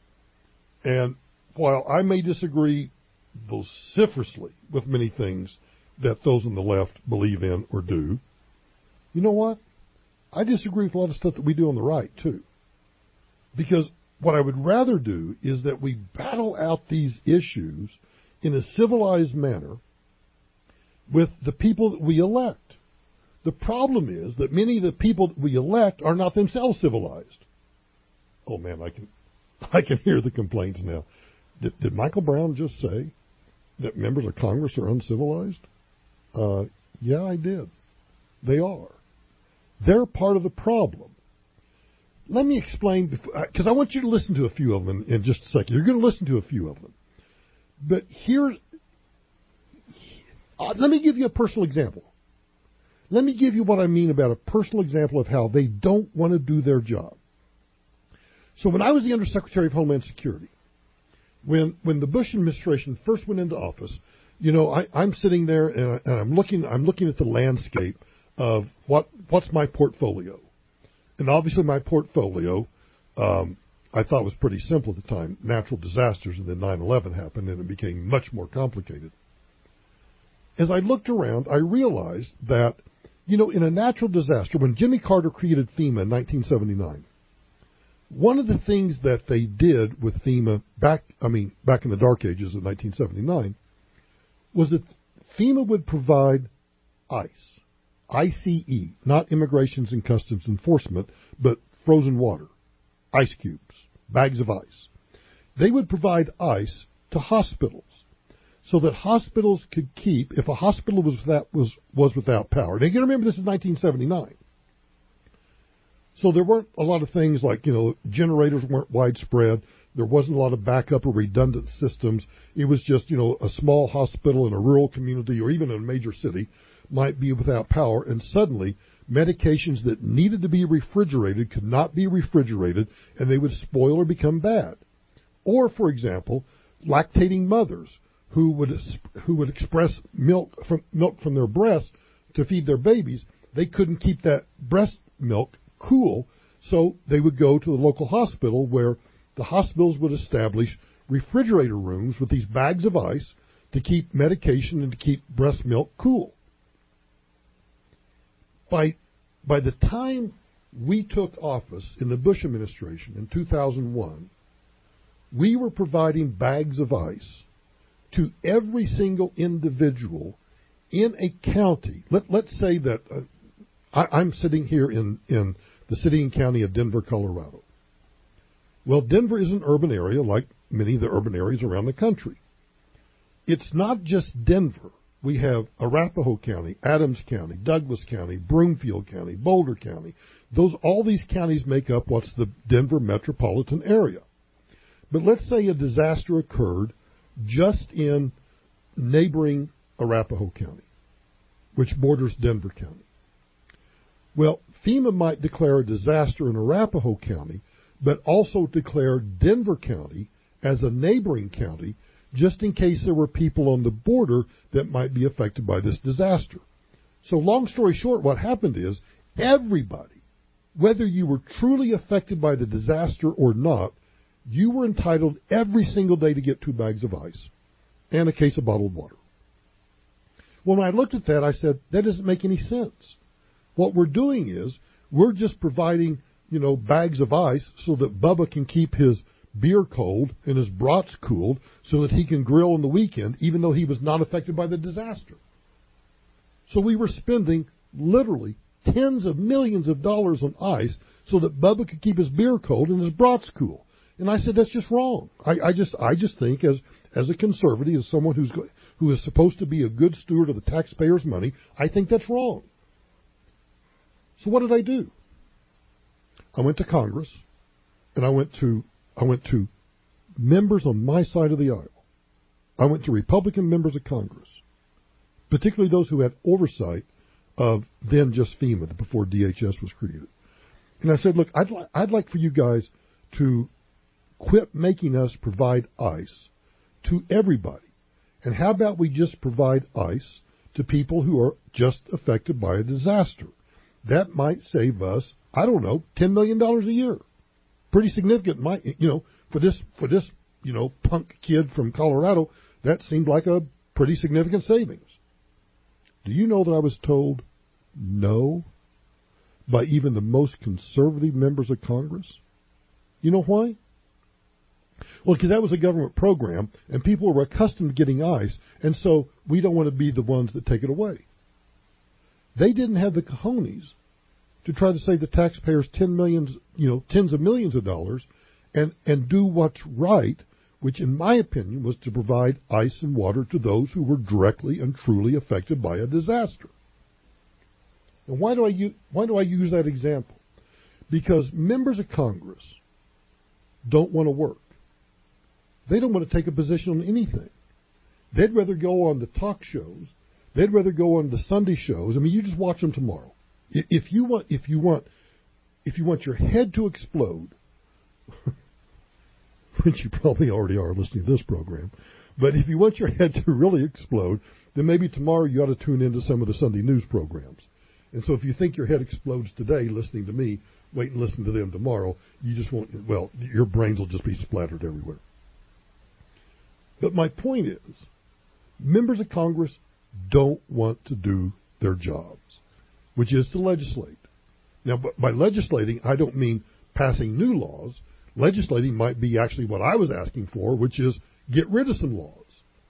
And while I may disagree vociferously with many things that those on the left believe in or do, you know what? I disagree with a lot of stuff that we do on the right, too. Because what I would rather do is that we battle out these issues in a civilized manner with the people that we elect. The problem is that many of the people that we elect are not themselves civilized. Oh man, I can, I can hear the complaints now. Did, did Michael Brown just say that members of Congress are uncivilized? Uh, yeah, I did. They are. They're part of the problem. Let me explain, because I want you to listen to a few of them in, in just a second. You're going to listen to a few of them. But here, uh, let me give you a personal example. Let me give you what I mean about a personal example of how they don't want to do their job. So when I was the Undersecretary of Homeland Security, when when the Bush administration first went into office, you know, I, I'm sitting there and, I, and I'm looking I'm looking at the landscape of what what's my portfolio. And obviously my portfolio, um, I thought was pretty simple at the time. Natural disasters, and then nine eleven happened, and it became much more complicated. As I looked around, I realized that, you know, in a natural disaster, when Jimmy Carter created FEMA in nineteen seventy-nine, one of the things that they did with FEMA back, I mean, back in the dark ages of nineteen seventy-nine, was that FEMA would provide ICE. I C E, not Immigrations and Customs Enforcement, but frozen water, ice cubes, bags of ice. They would provide ice to hospitals so that hospitals could keep, if a hospital was without, was, was without power. Now, you got to remember this is nineteen seventy-nine. So there weren't a lot of things like, you know, generators weren't widespread. There wasn't a lot of backup or redundant systems. It was just, you know, a small hospital in a rural community or even in a major city might be without power, and suddenly medications that needed to be refrigerated could not be refrigerated, and they would spoil or become bad. Or, for example, lactating mothers who would who would express milk from milk from their breasts to feed their babies, they couldn't keep that breast milk cool, so they would go to the local hospital where the hospitals would establish refrigerator rooms with these bags of ice to keep medication and to keep breast milk cool. By, by the time we took office in the Bush administration in two thousand one, we were providing bags of ice to every single individual in a county. Let, let's say that uh, I, I'm sitting here in, in the city and county of Denver, Colorado. Well, Denver is an urban area like many of the urban areas around the country. It's not just Denver. We have Arapahoe County, Adams County, Douglas County, Broomfield County, Boulder County. Those, all these counties make up what's the Denver metropolitan area. But let's say a disaster occurred just in neighboring Arapahoe County, which borders Denver County. Well, FEMA might declare a disaster in Arapahoe County, but also declare Denver County as a neighboring county, just in case there were people on the border that might be affected by this disaster. So long story short, what happened is everybody, whether you were truly affected by the disaster or not, you were entitled every single day to get two bags of ice and a case of bottled water. When I looked at that, I said, that doesn't make any sense. What we're doing is we're just providing, you know, bags of ice so that Bubba can keep his beer cold and his brats cooled so that he can grill on the weekend, even though he was not affected by the disaster. So we were spending literally tens of millions of dollars on ice so that Bubba could keep his beer cold and his brats cool. And I said, that's just wrong. I, I just I just think as as a conservative, as someone who's who is supposed to be a good steward of the taxpayers' money, I think that's wrong. So what did I do? I went to Congress, and I went to I went to members on my side of the aisle. I went to Republican members of Congress, particularly those who had oversight of then just FEMA, before D H S was created. And I said, look, I'd, li- I'd like for you guys to quit making us provide ice to everybody. And how about we just provide ice to people who are just affected by a disaster? That might save us, I don't know, ten million dollars a year. Pretty significant, might, you know, for this, for this, you know, punk kid from Colorado, that seemed like a pretty significant savings. Do you know that I was told no by even the most conservative members of Congress? You know why? Well, because that was a government program, and people were accustomed to getting ice, and so we don't want to be the ones that take it away. They didn't have the cojones to try to save the taxpayers ten millions, you know, tens of millions of dollars, and, and do what's right, which in my opinion was to provide ice and water to those who were directly and truly affected by a disaster. And why do I use, why do I use that example? Because members of Congress don't want to work. They don't want to take a position on anything. They'd rather go on the talk shows. They'd rather go on the Sunday shows. I mean, you just watch them tomorrow. If you want, if you want, if you want your head to explode, which you probably already are listening to this program, but if you want your head to really explode, then maybe tomorrow you ought to tune into some of the Sunday news programs. And so if you think your head explodes today listening to me, wait and listen to them tomorrow. You just won't, well, your brains will just be splattered everywhere. But my point is, members of Congress don't want to do their jobs, which is to legislate. Now, by legislating, I don't mean passing new laws. Legislating might be actually what I was asking for, which is get rid of some laws.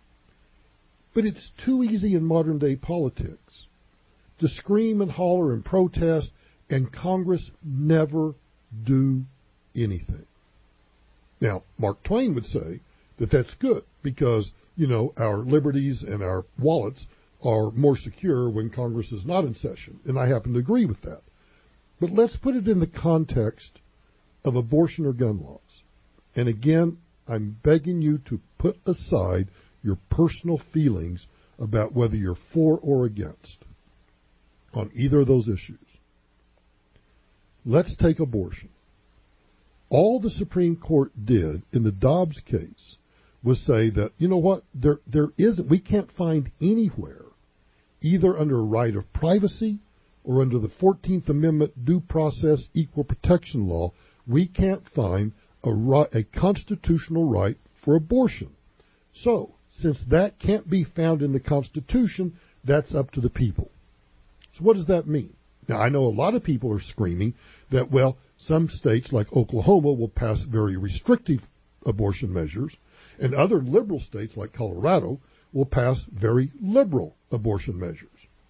But it's too easy in modern-day politics to scream and holler and protest, and Congress never do anything. Now, Mark Twain would say that that's good because, you know, our liberties and our wallets are more secure when Congress is not in session, and I happen to agree with that. But let's put it in the context of abortion or gun laws. And again, I'm begging you to put aside your personal feelings about whether you're for or against on either of those issues. Let's take abortion. All the Supreme Court did in the Dobbs case was say that, you know what, there there isn't, we can't find anywhere, either under a right of privacy or under the fourteenth Amendment due process equal protection law, we can't find a, right, a constitutional right for abortion. So, since that can't be found in the Constitution, that's up to the people. So what does that mean? Now, I know a lot of people are screaming that, well, some states like Oklahoma will pass very restrictive abortion measures, and other liberal states like Colorado will pass very liberal abortion measures.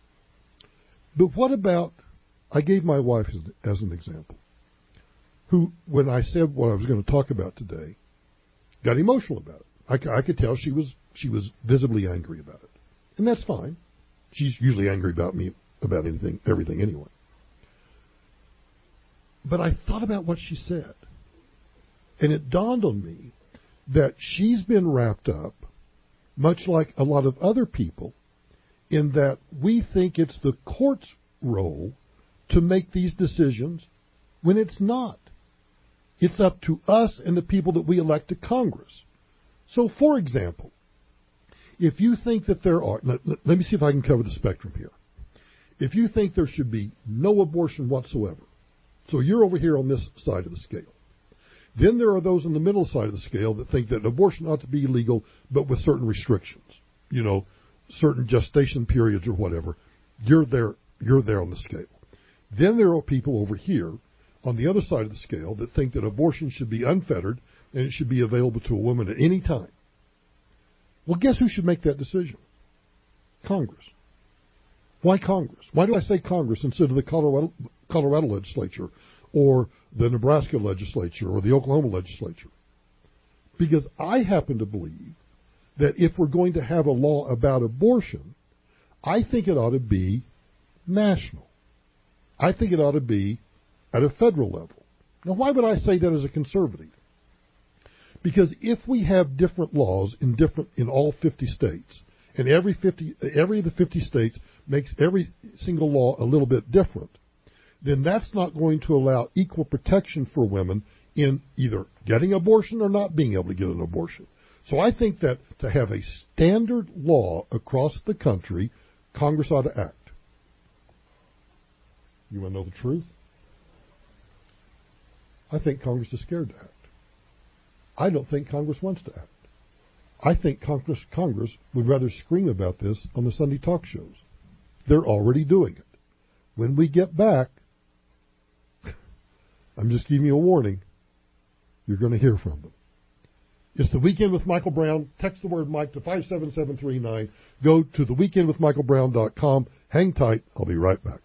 But what about, I gave my wife as, as an example, who, when I said what I was going to talk about today, got emotional about it. I, I could tell she was she was visibly angry about it. And that's fine. She's usually angry about me, about anything, everything anyway. But I thought about what she said. And it dawned on me that she's been wrapped up, much like a lot of other people, in that we think it's the court's role to make these decisions when it's not. It's up to us and the people that we elect to Congress. So, for example, if you think that there are, let, let me see if I can cover the spectrum here. If you think there should be no abortion whatsoever, so you're over here on this side of the scale. Then there are those on the middle side of the scale that think that abortion ought to be illegal, but with certain restrictions, you know, certain gestation periods or whatever. You're there, you're there on the scale. Then there are people over here on the other side of the scale that think that abortion should be unfettered and it should be available to a woman at any time. Well, guess who should make that decision? Congress. Why Congress? Why do I say Congress instead of the Colorado, Colorado legislature or the Nebraska legislature or the Oklahoma legislature? Because I happen to believe that if we're going to have a law about abortion, I think it ought to be national. I think it ought to be at a federal level. Now, why would I say that as a conservative? Because if we have different laws in different in all fifty states, and every fifty every of the fifty states makes every single law a little bit different, then that's not going to allow equal protection for women in either getting abortion or not being able to get an abortion. So I think that to have a standard law across the country, Congress ought to act. You want to know the truth? I think Congress is scared to act. I don't think Congress wants to act. I think Congress, Congress would rather scream about this on the Sunday talk shows. They're already doing it. When we get back, I'm just giving you a warning, you're going to hear from them. It's The Weekend with Michael Brown. Text the word Mike to five seven seven three nine. Go to the weekend with michael brown dot com. Hang tight. I'll be right back.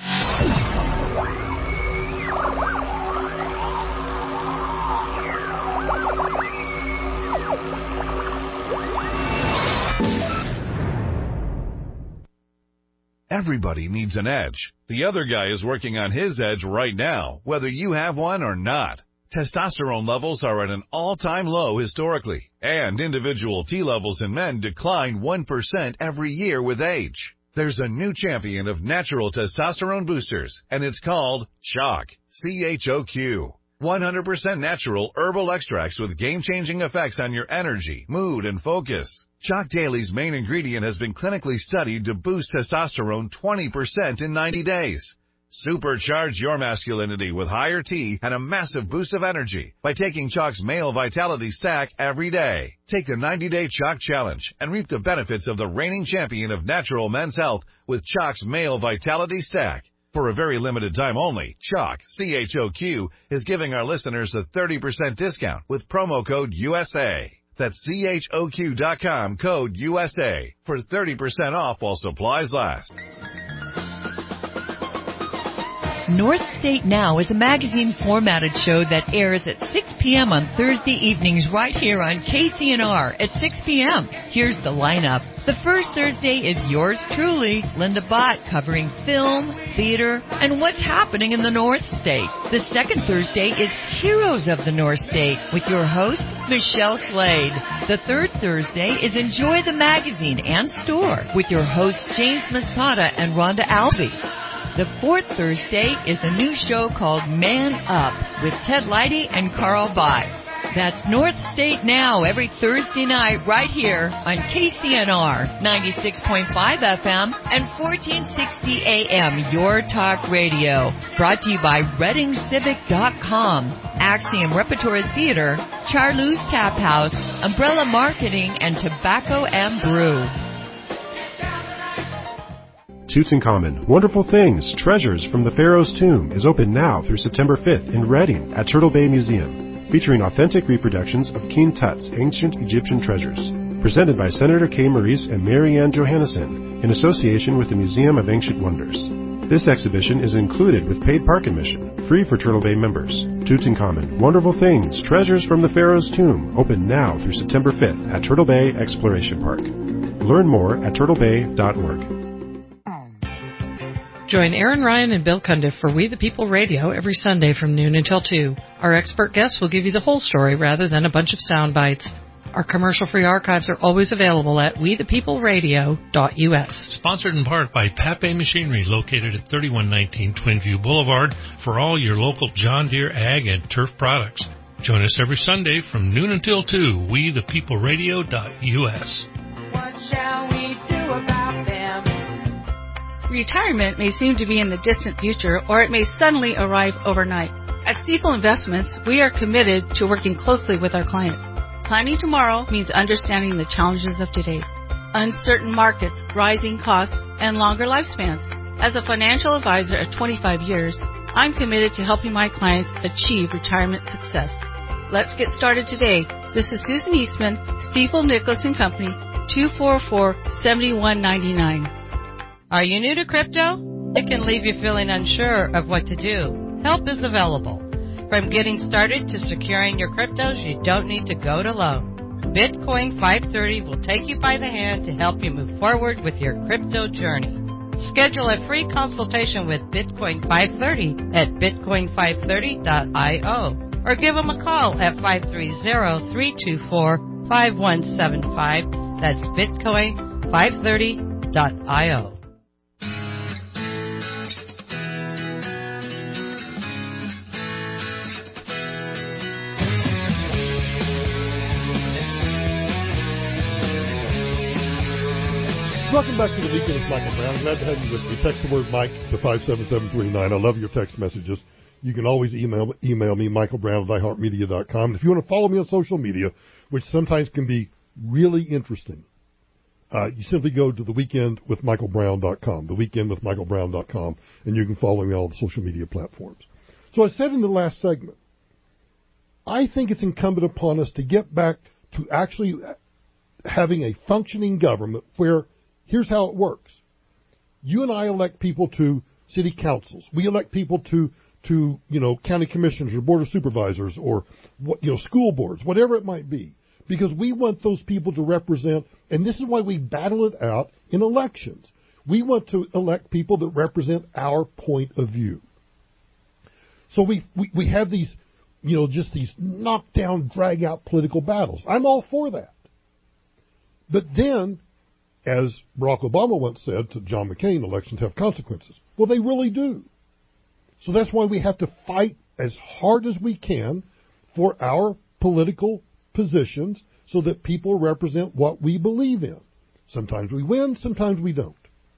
Everybody needs an edge. The other guy is working on his edge right now, whether you have one or not. Testosterone levels are at an all-time low historically, and individual T levels in men decline one percent every year with age. There's a new champion of natural testosterone boosters, and it's called CHOQ, C H O Q. one hundred percent natural herbal extracts with game-changing effects on your energy, mood, and focus. CHOQ Daily's main ingredient has been clinically studied to boost testosterone twenty percent in ninety days. Supercharge your masculinity with higher T and a massive boost of energy by taking CHOQ's Male Vitality Stack every day. Take the ninety-day CHOQ Challenge and reap the benefits of the reigning champion of natural men's health with CHOQ's Male Vitality Stack. For a very limited time only, CHOQ, C H O Q, is giving our listeners a thirty percent discount with promo code U S A. That's C H O Q dot com, code U S A, for thirty percent off while supplies last. North State Now is a magazine-formatted show that airs at six p.m. on Thursday evenings right here on K C N R at six p.m. Here's the lineup. The first Thursday is yours truly, Linda Bott, covering film, theater, and what's happening in the North State. The second Thursday is Heroes of the North State with your host, Michelle Slade. The third Thursday is Enjoy the Magazine and Store with your hosts, James Masada and Rhonda Albee. The fourth Thursday is a new show called Man Up with Ted Leidy and Carl Bott. That's North State Now every Thursday night right here on K C N R ninety-six point five F M and fourteen sixty A M, Your Talk Radio. Brought to you by Reading Civic dot com, Axiom Repertory Theater, Charlou's Tap House, Umbrella Marketing, and Tobacco and Brew. Tutankhamun, Wonderful Things, Treasures from the Pharaoh's Tomb is open now through September fifth in Reading at Turtle Bay Museum, featuring authentic reproductions of King Tut's ancient Egyptian treasures. Presented by Senator Kay Maurice and Mary Ann Johannesson in association with the Museum of Ancient Wonders. This exhibition is included with paid park admission, free for Turtle Bay members. Tutankhamun, Wonderful Things, Treasures from the Pharaoh's Tomb, open now through September fifth at Turtle Bay Exploration Park. Learn more at turtle bay dot org. Join Aaron Ryan and Bill Cundiff for We the People Radio every Sunday from noon until two. Our expert guests will give you the whole story rather than a bunch of sound bites. Our commercial-free archives are always available at we the people radio dot U S. Sponsored in part by Pape Machinery, located at thirty-one nineteen Twinview Boulevard, for all your local John Deere ag and turf products. Join us every Sunday from noon until two, we the people radio dot U S. What shall we do about them? Retirement may seem to be in the distant future, or it may suddenly arrive overnight. At Stifel Investments, we are committed to working closely with our clients. Planning tomorrow means understanding the challenges of today. Uncertain markets, rising costs, and longer lifespans. As a financial advisor of twenty-five years, I'm committed to helping my clients achieve retirement success. Let's get started today. This is Susan Eastman, Stifel Nicholas and Company, two four four, seven one nine nine. Are you new to crypto? It can leave you feeling unsure of what to do. Help is available. From getting started to securing your cryptos, you don't need to go it alone. Bitcoin five thirty will take you by the hand to help you move forward with your crypto journey. Schedule a free consultation with Bitcoin five thirty at bitcoin five thirty dot io or give them a call at five three zero, three two four, five one seven five. That's bitcoin five thirty dot io. Welcome back to the Weekend with Michael Brown. Glad to have you with me. Text the word Mike to five seven seven three nine. I love your text messages. You can always email email me, michael brown at i heart media dot com. If you want to follow me on social media, which sometimes can be really interesting, uh, you simply go to the weekend with michael brown dot com, the weekend with michael brown dot com, and you can follow me on all the social media platforms. So I said in the last segment, I think it's incumbent upon us to get back to actually having a functioning government where, here's how it works. You and I elect people to city councils. We elect people to, to you know, county commissioners or board of supervisors or, you know, school boards, whatever it might be, because we want those people to represent, and this is why we battle it out in elections. We want to elect people that represent our point of view. So we, we, we have these, you know, just these knockdown, drag-out political battles. I'm all for that. But then, as Barack Obama once said to John McCain, elections have consequences. Well, they really do. So that's why we have to fight as hard as we can for our political positions so that people represent what we believe in. Sometimes we win, sometimes we don't.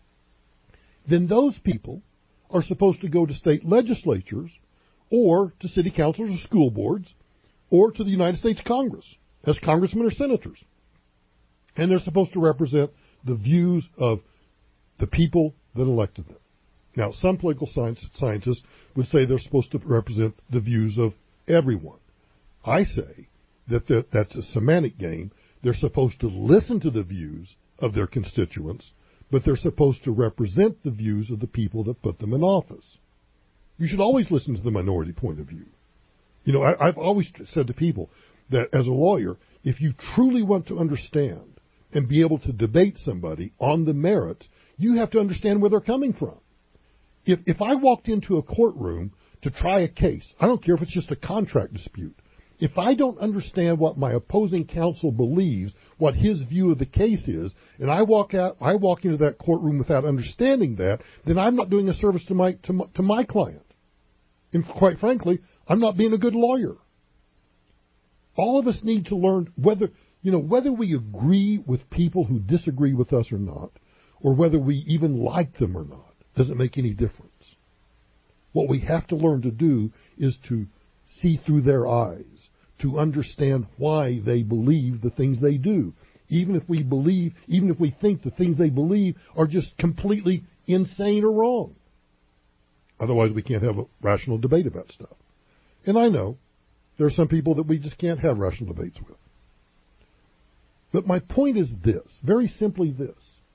Then those people are supposed to go to state legislatures or to city councils or school boards or to the United States Congress as congressmen or senators. And they're supposed to represent the views of the people that elected them. Now, some political science, scientists would say they're supposed to represent the views of everyone. I say that the, that's a semantic game. They're supposed to listen to the views of their constituents, but they're supposed to represent the views of the people that put them in office. You should always listen to the minority point of view. You know, I, I've always said to people that as a lawyer, if you truly want to understand and be able to debate somebody on the merits, you have to understand where they're coming from. If if I walked into a courtroom to try a case, I don't care if it's just a contract dispute, if I don't understand what my opposing counsel believes, what his view of the case is, and I walk out, I walk into that courtroom without understanding that, then I'm not doing a service to my to my, to my client. And quite frankly, I'm not being a good lawyer. All of us need to learn whether, you know, whether we agree with people who disagree with us or not, or whether we even like them or not, doesn't make any difference. What we have to learn to do is to see through their eyes, to understand why they believe the things they do. Even if we believe, even if we think the things they believe are just completely insane or wrong. Otherwise, we can't have a rational debate about stuff. And I know there are some people that we just can't have rational debates with. But my point is this, very simply this.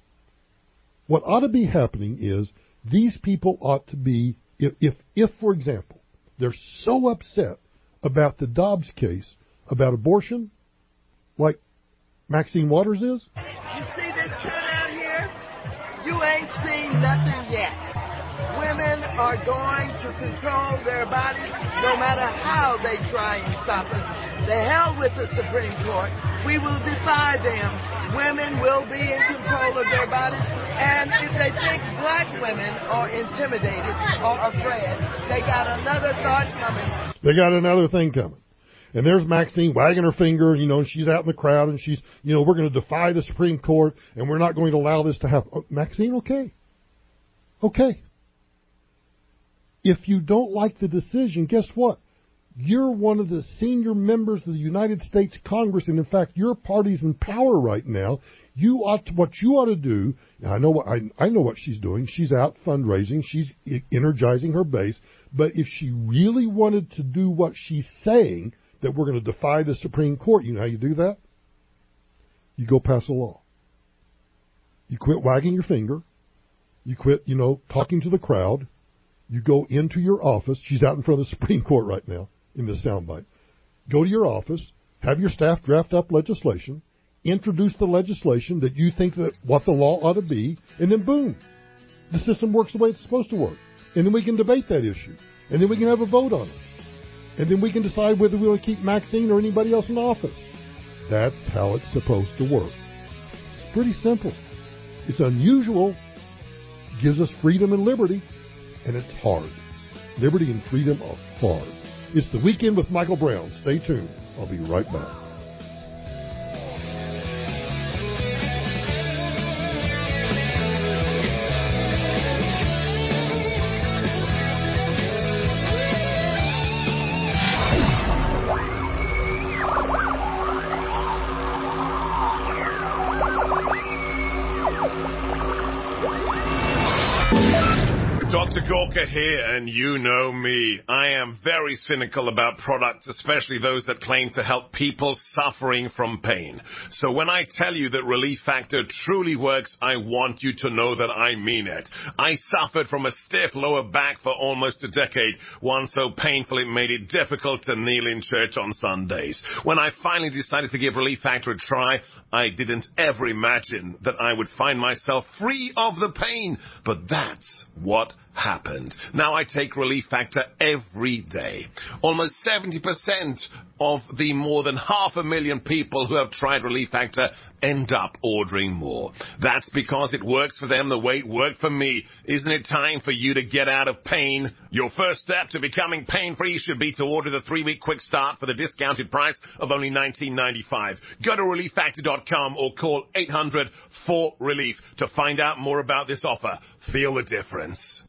What ought to be happening is these people ought to be, if, if, if for example, they're so upset about the Dobbs case, about abortion, like Maxine Waters is. You see this turnout here? You ain't seen nothing yet. Women are going to control their bodies no matter how they try and stop us. The hell with the Supreme Court. We will defy them. Women will be in control of their bodies. And if they think black women are intimidated or afraid, they got another thought coming. They got another thing coming. And there's Maxine wagging her finger, you know, and she's out in the crowd and she's, you know, we're going to defy the Supreme Court and we're not going to allow this to happen. Oh, Maxine, okay. Okay. If you don't like the decision, guess what? You're one of the senior members of the United States Congress, and in fact, your party's in power right now. You ought to, what you ought to do. I know what I, I know what she's doing. She's out fundraising. She's energizing her base. But if she really wanted to do what she's saying, that we're going to defy the Supreme Court, you know how you do that? You go pass a law. You quit wagging your finger. You quit, you know, talking to the crowd. You go into your office. She's out in front of the Supreme Court right now in this soundbite. Go to your office, have your staff draft up legislation, introduce the legislation that you think that what the law ought to be, and then boom, the system works the way it's supposed to work. And then we can debate that issue. And then we can have a vote on it. And then we can decide whether we want to keep Maxine or anybody else in office. That's how it's supposed to work. It's pretty simple. It's unusual. It gives us freedom and liberty. And it's hard. Liberty and freedom are hard. It's the Weekend with Michael Brown. Stay tuned. I'll be right back. Talk to Gorka here, and you know me. I am very cynical about products, especially those that claim to help people suffering from pain. So when I tell you that Relief Factor truly works, I want you to know that I mean it. I suffered from a stiff lower back for almost a decade, one so painful it made it difficult to kneel in church on Sundays. When I finally decided to give Relief Factor a try, I didn't ever imagine that I would find myself free of the pain. But that's what happened. Now I take Relief Factor every day. Almost seventy percent of the more than half a million people who have tried Relief Factor end up ordering more. That's because it works for them the way it worked for me. Isn't it time for you to get out of pain? Your first step to becoming pain-free should be to order the three-week quick start for the discounted price of only nineteen ninety-five. Go to relief factor dot com or call eight hundred four relief to find out more about this offer. Feel the difference.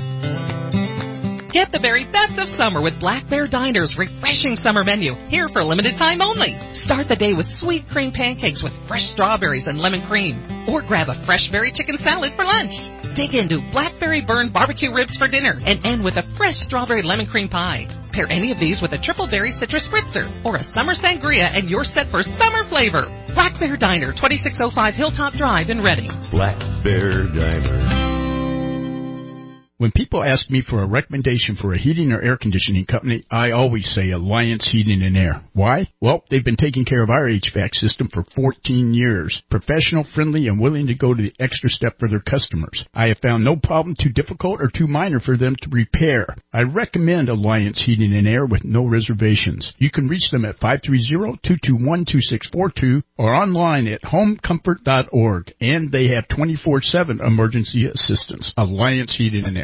Get the very best of summer with Black Bear Diner's refreshing summer menu, here for limited time only. Start the day with sweet cream pancakes with fresh strawberries and lemon cream, or grab a fresh berry chicken salad for lunch. Dig into blackberry burned barbecue ribs for dinner and end with a fresh strawberry lemon cream pie. Pair any of these with a triple berry citrus spritzer or a summer sangria and you're set for summer flavor. Black Bear Diner, twenty-six oh five Hilltop Drive in Reading. Black Bear Diner. When people ask me for a recommendation for a heating or air conditioning company, I always say Alliance Heating and Air. Why? Well, they've been taking care of our H V A C system for fourteen years. Professional, friendly, and willing to go to the extra step for their customers. I have found no problem too difficult or too minor for them to repair. I recommend Alliance Heating and Air with no reservations. You can reach them at five three zero, two two one, two six four two or online at home comfort dot org. And they have twenty-four seven emergency assistance. Alliance Heating and Air.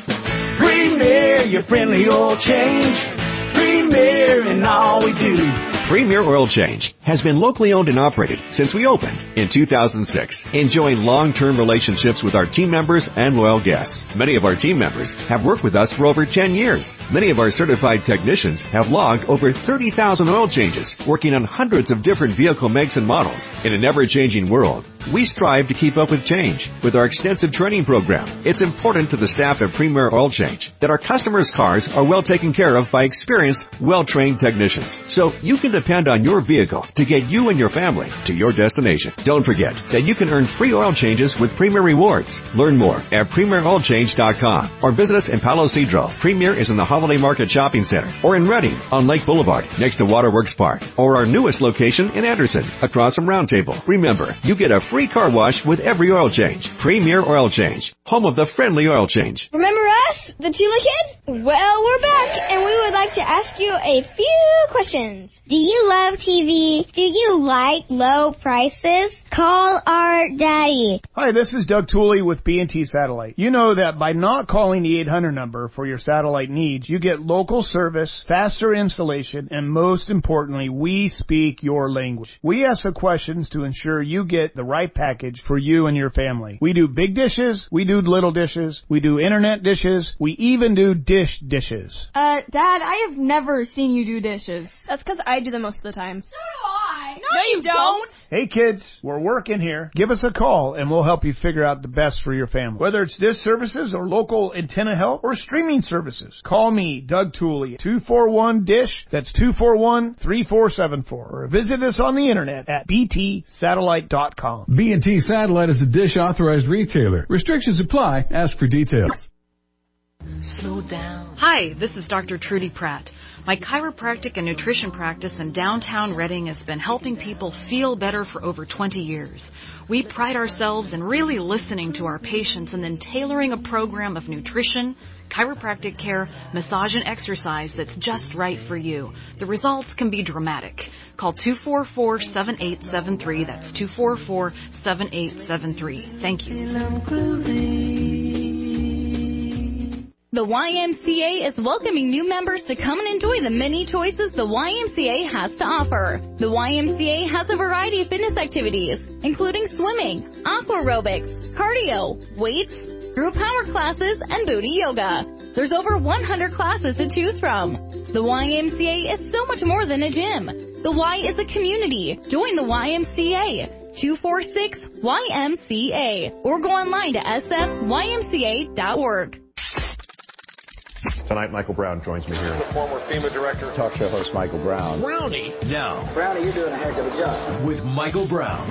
Premier, your friendly oil change. Premier in all we do. Premier Oil Change has been locally owned and operated since we opened in two thousand six, enjoying long-term relationships with our team members and loyal guests. Many of our team members have worked with us for over ten years. Many of our certified technicians have logged over thirty thousand oil changes, working on hundreds of different vehicle makes and models. In an ever-changing world, we strive to keep up with change. With our extensive training program, it's important to the staff at Premier Oil Change that our customers' cars are well taken care of by experienced, well-trained technicians. So you can depend on your vehicle to get you and your family to your destination. Don't forget that you can earn free oil changes with Premier Rewards. Learn more at premier oil change dot com or visit us in Palo Cedro. Premier is in the Holiday Market Shopping Center, or in Reading on Lake Boulevard next to Waterworks Park, or our newest location in Anderson across from Round Table. Remember, you get a free car wash with every oil change. Premier Oil Change, home of the friendly oil change. Remember us, the Tula Kids? Well, we're back, and we would like to ask you a few questions. Do you love T V? Do you like low prices? Call our daddy. Hi, this is Doug Tooley with B and T Satellite. You know that by not calling the eight hundred number for your satellite needs, you get local service, faster installation, and most importantly, we speak your language. We ask the questions to ensure you get the right package for you and your family. We do big dishes, we do little dishes, we do internet dishes, we even do dish dishes. Uh, Dad, I have never seen you do dishes. That's because I do them most of the time. So do I. No, no you don't. don't. Hey kids, we're working here. Give us a call and we'll help you figure out the best for your family. Whether it's dish services or local antenna help or streaming services, call me, Doug Tooley, two four one dish. That's two four one, three four seven four. Or visit us on the internet at b t satellite dot com. B and T Satellite is a Dish authorized retailer. Restrictions apply. Ask for details. Slow down. Hi, this is Doctor Trudy Pratt. My chiropractic and nutrition practice in downtown Reading has been helping people feel better for over twenty years. We pride ourselves in really listening to our patients and then tailoring a program of nutrition, chiropractic care, massage, and exercise that's just right for you. The results can be dramatic. Call two four four, seven eight seven three. That's two four four, seven eight seven three. Thank you. The Y M C A is welcoming new members to come and enjoy the many choices the Y M C A has to offer. The Y M C A has a variety of fitness activities, including swimming, aqua aerobics, cardio, weights, group power classes, and booty yoga. There's over one hundred classes to choose from. The Y M C A is so much more than a gym. The Y is a community. Join the Y M C A. two four six Y M C A or go online to s f y m c a dot org. Tonight, Michael Brown joins me here. The former FEMA director. Talk show host Michael Brown. Brownie. Now. Brownie, you're doing a heck of a job. With Michael Brown.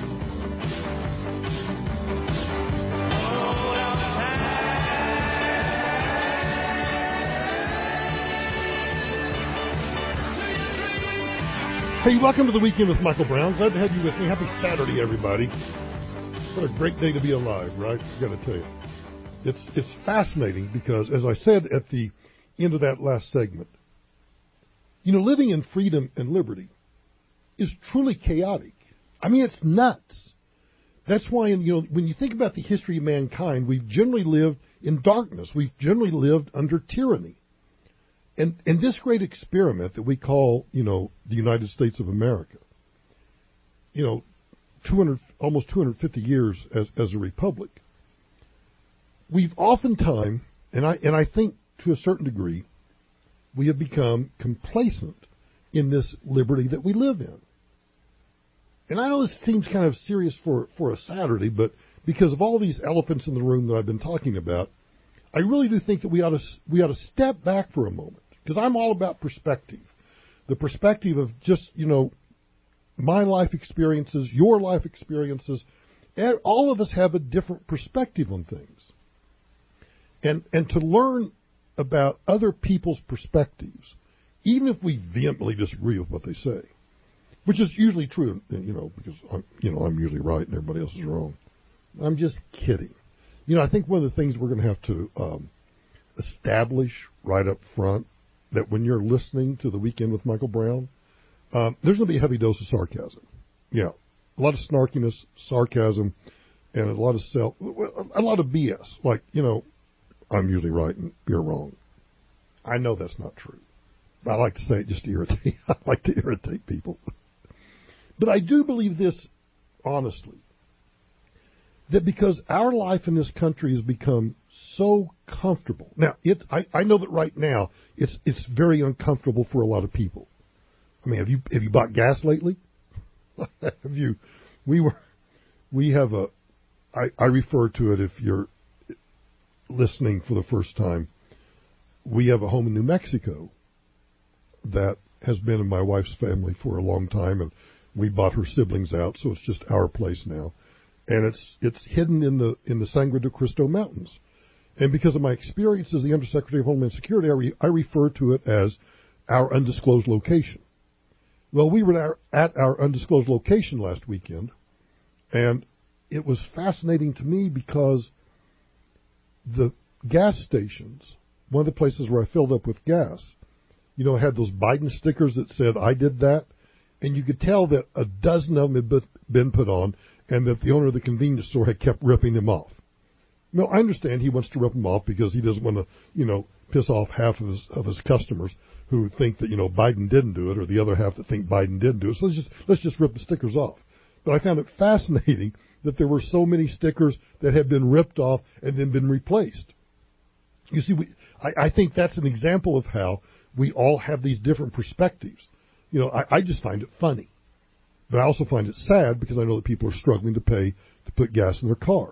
Hey, welcome to the Weekend with Michael Brown. Glad to have you with me. Happy Saturday, everybody. What a great day to be alive, right? I got to tell you. It's it's fascinating because, as I said at the end of that last segment, you know, living in freedom and liberty is truly chaotic. I mean, it's nuts. That's why, you know, when you think about the history of mankind, we've generally lived in darkness. We've generally lived under tyranny. And and this great experiment that we call, you know, the United States of America, you know, two hundred, almost two hundred fifty years as, as a republic, we've oftentimes, and I and I think to a certain degree, we have become complacent in this liberty that we live in. And I know this seems kind of serious for, for a Saturday, but because of all these elephants in the room that I've been talking about, I really do think that we ought to we ought to step back for a moment, because I'm all about perspective. The perspective of just, you know, my life experiences, your life experiences, and all of us have a different perspective on things. And and to learn about other people's perspectives, even if we vehemently disagree with what they say, which is usually true, you know, because I'm, you know, I'm usually right and everybody else is wrong. I'm just kidding. You know, I think one of the things we're going to have to um, establish right up front, that when you're listening to The Weekend with Michael Brown, um, there's going to be a heavy dose of sarcasm. Yeah, a lot of snarkiness, sarcasm, and a lot of self, a lot of B S. Like, you know, I'm usually right and you're wrong. I know that's not true. I like to say it just to irritate. I like to irritate people. But I do believe this honestly, that because our life in this country has become so comfortable. Now, it, I, I know that right now it's it's very uncomfortable for a lot of people. I mean, have you have you bought gas lately? have you? We were we have a. I, I refer to it, if you're listening for the first time, we have a home in New Mexico that has been in my wife's family for a long time, and we bought her siblings out, so it's just our place now. And it's it's hidden in the in the Sangre de Cristo Mountains. And because of my experience as the Undersecretary of Homeland Security, I, re, I refer to it as our undisclosed location. Well, we were at our, at our undisclosed location last weekend, and it was fascinating to me because the gas stations, one of the places where I filled up with gas, you know, had those Biden stickers that said, I did that. And you could tell that a dozen of them had been put on, and that the owner of the convenience store had kept ripping them off. No, I understand he wants to rip them off because he doesn't want to, you know, piss off half of his, of his customers who think that, you know, Biden didn't do it, or the other half that think Biden did do it. So let's just, let's just rip the stickers off. But I found it fascinating that there were so many stickers that had been ripped off and then been replaced. You see, we, I, I think that's an example of how we all have these different perspectives. You know, I, I just find it funny. But I also find it sad because I know that people are struggling to pay to put gas in their car.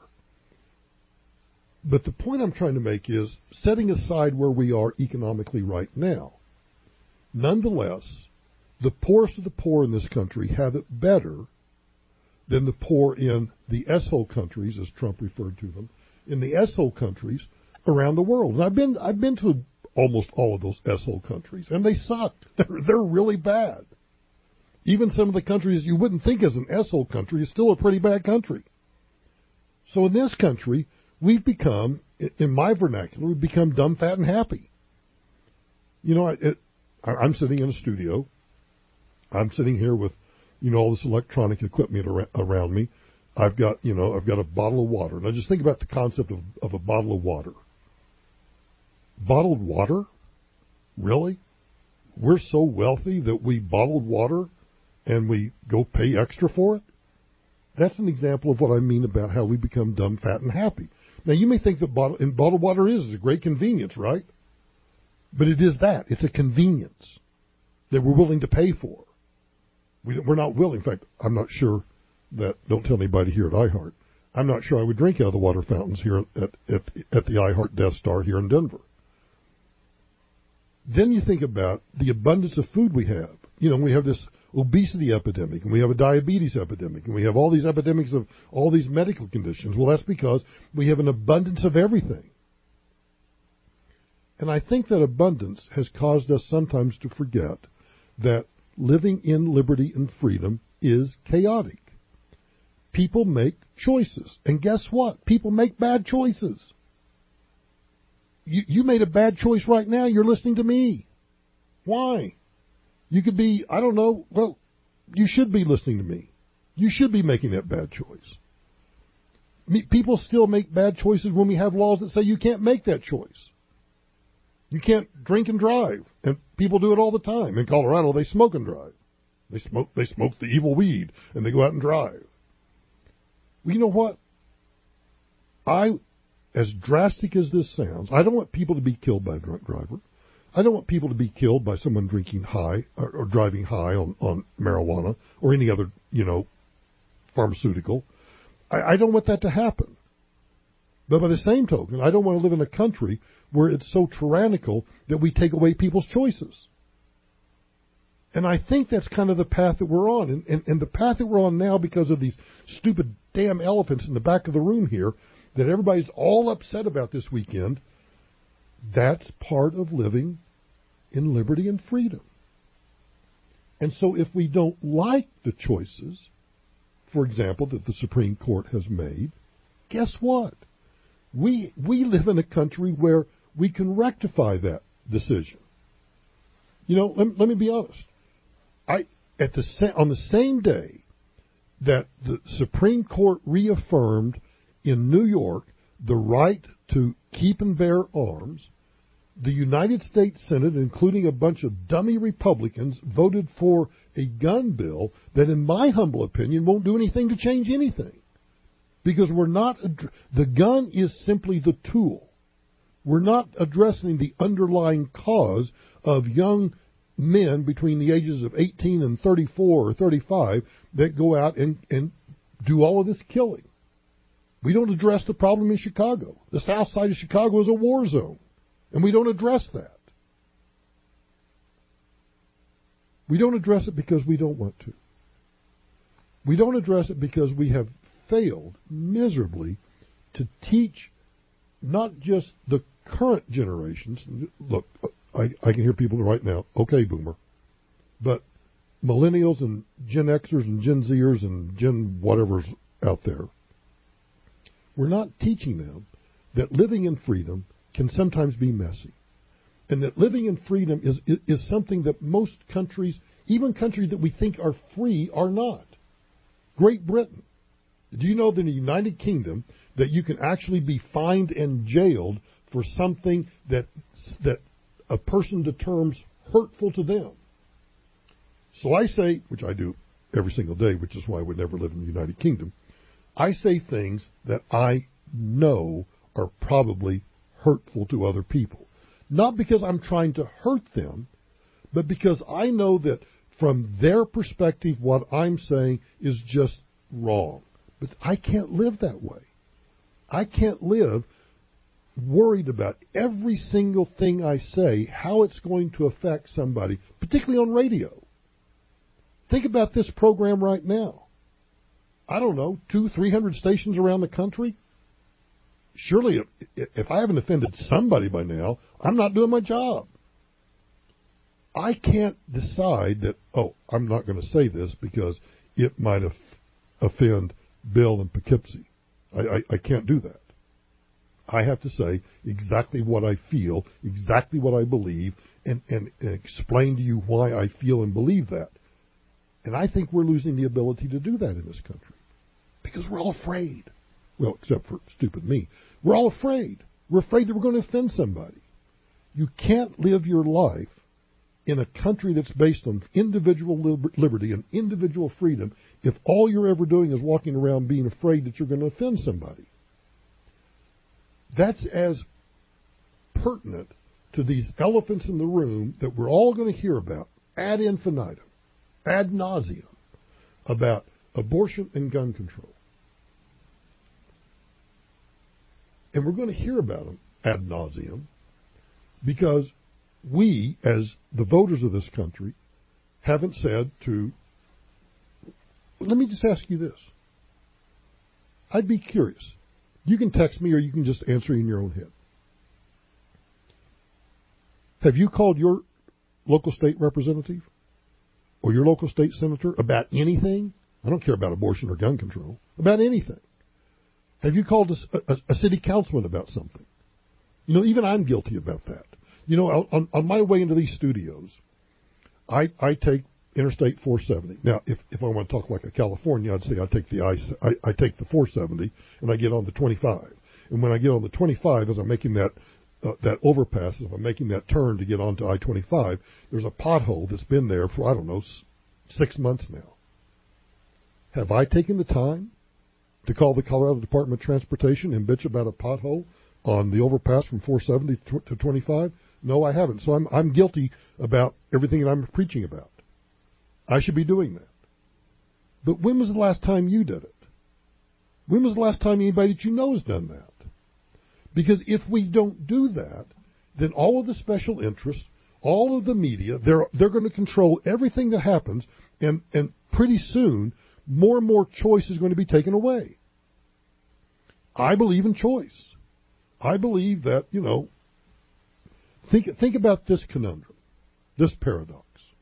But the point I'm trying to make is, setting aside where we are economically right now, nonetheless, the poorest of the poor in this country have it better than the poor in the S-hole countries, as Trump referred to them, in the S-hole countries around the world. And I've been I've been to almost all of those S-hole countries, and they suck. They're, they're really bad. Even some of the countries you wouldn't think as an S-hole country is still a pretty bad country. So in this country, we've become, in my vernacular, we've become dumb, fat, and happy. You know, it, I'm sitting in a studio. I'm sitting here with, you know, all this electronic equipment around me. I've got, you know, I've got a bottle of water. Now just think about the concept of, of a bottle of water. Bottled water? Really? We're so wealthy that we bottled water and we go pay extra for it? That's an example of what I mean about how we become dumb, fat, and happy. Now, you may think that bottle, and bottled water is, is a great convenience, right? But it is that. It's a convenience that we're willing to pay for. We, we're not willing. In fact, I'm not sure that, don't tell anybody here at iHeart, I'm not sure I would drink out of the water fountains here at, at, at the iHeart Death Star here in Denver. Then you think about the abundance of food we have. You know, we have this obesity epidemic, and we have a diabetes epidemic, and we have all these epidemics of all these medical conditions. Well, that's because we have an abundance of everything. And I think that abundance has caused us sometimes to forget that living in liberty and freedom is chaotic. People make choices. And guess what? People make bad choices. You, you made a bad choice right now. You're listening to me. Why? You could be, I don't know, well, you should be listening to me. You should be making that bad choice. Me, people still make bad choices when we have laws that say you can't make that choice. You can't drink and drive, and people do it all the time. In Colorado, they smoke and drive. They smoke, they smoke the evil weed, and they go out and drive. Well, you know what? I, as drastic as this sounds, I don't want people to be killed by a drunk driver. I don't want people to be killed by someone drinking high or, or driving high on, on marijuana or any other, you know, pharmaceutical. I, I don't want that to happen. But by the same token, I don't want to live in a country where it's so tyrannical that we take away people's choices. And I think that's kind of the path that we're on. And, and, and the path that we're on now, because of these stupid damn elephants in the back of the room here that everybody's all upset about this weekend, that's part of living in liberty and freedom. And so if we don't like the choices, for example, that the Supreme Court has made, guess what? We we live in a country where we can rectify that decision. You know, let, let me be honest. I at the sa- on the same day that the Supreme Court reaffirmed in New York the right to keep and bear arms, the United States Senate, including a bunch of dummy Republicans, voted for a gun bill that, in my humble opinion, won't do anything to change anything. Because we're not, the gun is simply the tool. We're not addressing the underlying cause of young men between the ages of eighteen and thirty-four or thirty-five that go out and, and do all of this killing. We don't address the problem in Chicago. The south side of Chicago is a war zone, and we don't address that. We don't address it because we don't want to. We don't address it because we have failed miserably to teach not just the current generations. Look, I, I can hear people right now, okay, boomer, but millennials and Gen Xers and Gen Zers and Gen whatever's out there, we're not teaching them that living in freedom can sometimes be messy, and that living in freedom is, is, is something that most countries, even countries that we think are free, are not. Great Britain. Do you know that in the United Kingdom that you can actually be fined and jailed for something that that a person determines hurtful to them? So I say, which I do every single day, which is why I would never live in the United Kingdom, I say things that I know are probably hurtful to other people. Not because I'm trying to hurt them, but because I know that from their perspective, what I'm saying is just wrong. But I can't live that way. I can't live worried about every single thing I say, how it's going to affect somebody, particularly on radio. Think about this program right now. I don't know, two, three hundred stations around the country. Surely, if, if I haven't offended somebody by now, I'm not doing my job. I can't decide that, oh, I'm not going to say this because it might of- offend Bill and Poughkeepsie. I, I, I can't do that. I have to say exactly what I feel, exactly what I believe, and, and, and explain to you why I feel and believe that. And I think we're losing the ability to do that in this country because we're all afraid. Well, except for stupid me. We're all afraid. We're afraid that we're going to offend somebody. You can't live your life in a country that's based on individual liber- liberty and individual freedom if all you're ever doing is walking around being afraid that you're going to offend somebody. That's as pertinent to these elephants in the room that we're all going to hear about ad infinitum, ad nauseum, about abortion and gun control. And we're going to hear about them ad nauseum because we, as the voters of this country, haven't said to, let me just ask you this. I'd be curious. You can text me or you can just answer in your own head. Have you called your local state representative or your local state senator about anything? I don't care about abortion or gun control. About anything. Have you called a, a, a city councilman about something? You know, even I'm guilty about that. You know, on, on my way into these studios, I, I take Interstate four seventy. Now, if, if I want to talk like a California, I'd say I take the I, I, I take the four seventy and I get on the twenty-five. And when I get on the twenty-five, as I'm making that uh, that overpass, as I'm making that turn to get onto I twenty-five, there's a pothole that's been there for, I don't know, s- six months now. Have I taken the time to call the Colorado Department of Transportation and bitch about a pothole on the overpass from four seventy to twenty-five? No, I haven't. So I'm I'm guilty about everything that I'm preaching about. I should be doing that. But when was the last time you did it? When was the last time anybody that you know has done that? Because if we don't do that, then all of the special interests, all of the media, they're they're going to control everything that happens, and, and pretty soon more and more choice is going to be taken away. I believe in choice. I believe that, you know, think think about this conundrum, this paradox.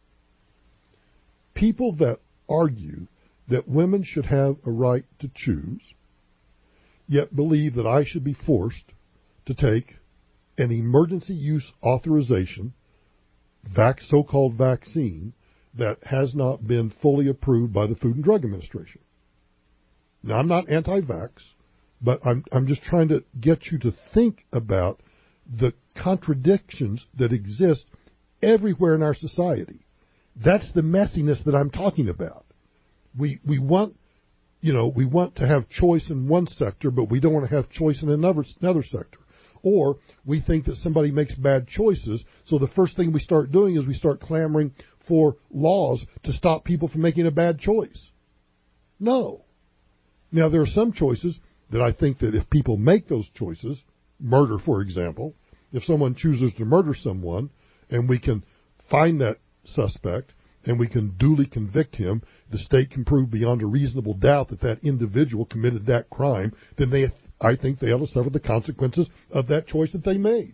People that argue that women should have a right to choose, yet believe that I should be forced to take an emergency use authorization, vac- so-called vaccine, that has not been fully approved by the Food and Drug Administration. Now, I'm not anti-vax, but I'm, I'm just trying to get you to think about the contradictions that exist everywhere in our society. That's the messiness that I'm talking about. We we want, you know, we want to have choice in one sector, but we don't want to have choice in another another sector. Or we think that somebody makes bad choices, so the first thing we start doing is we start clamoring for laws to stop people from making a bad choice. No. Now, there are some choices that I think that if people make those choices, murder, for example, if someone chooses to murder someone and we can find that suspect and we can duly convict him, the state can prove beyond a reasonable doubt that that individual committed that crime, then they, I think they ought to suffer the consequences of that choice that they made.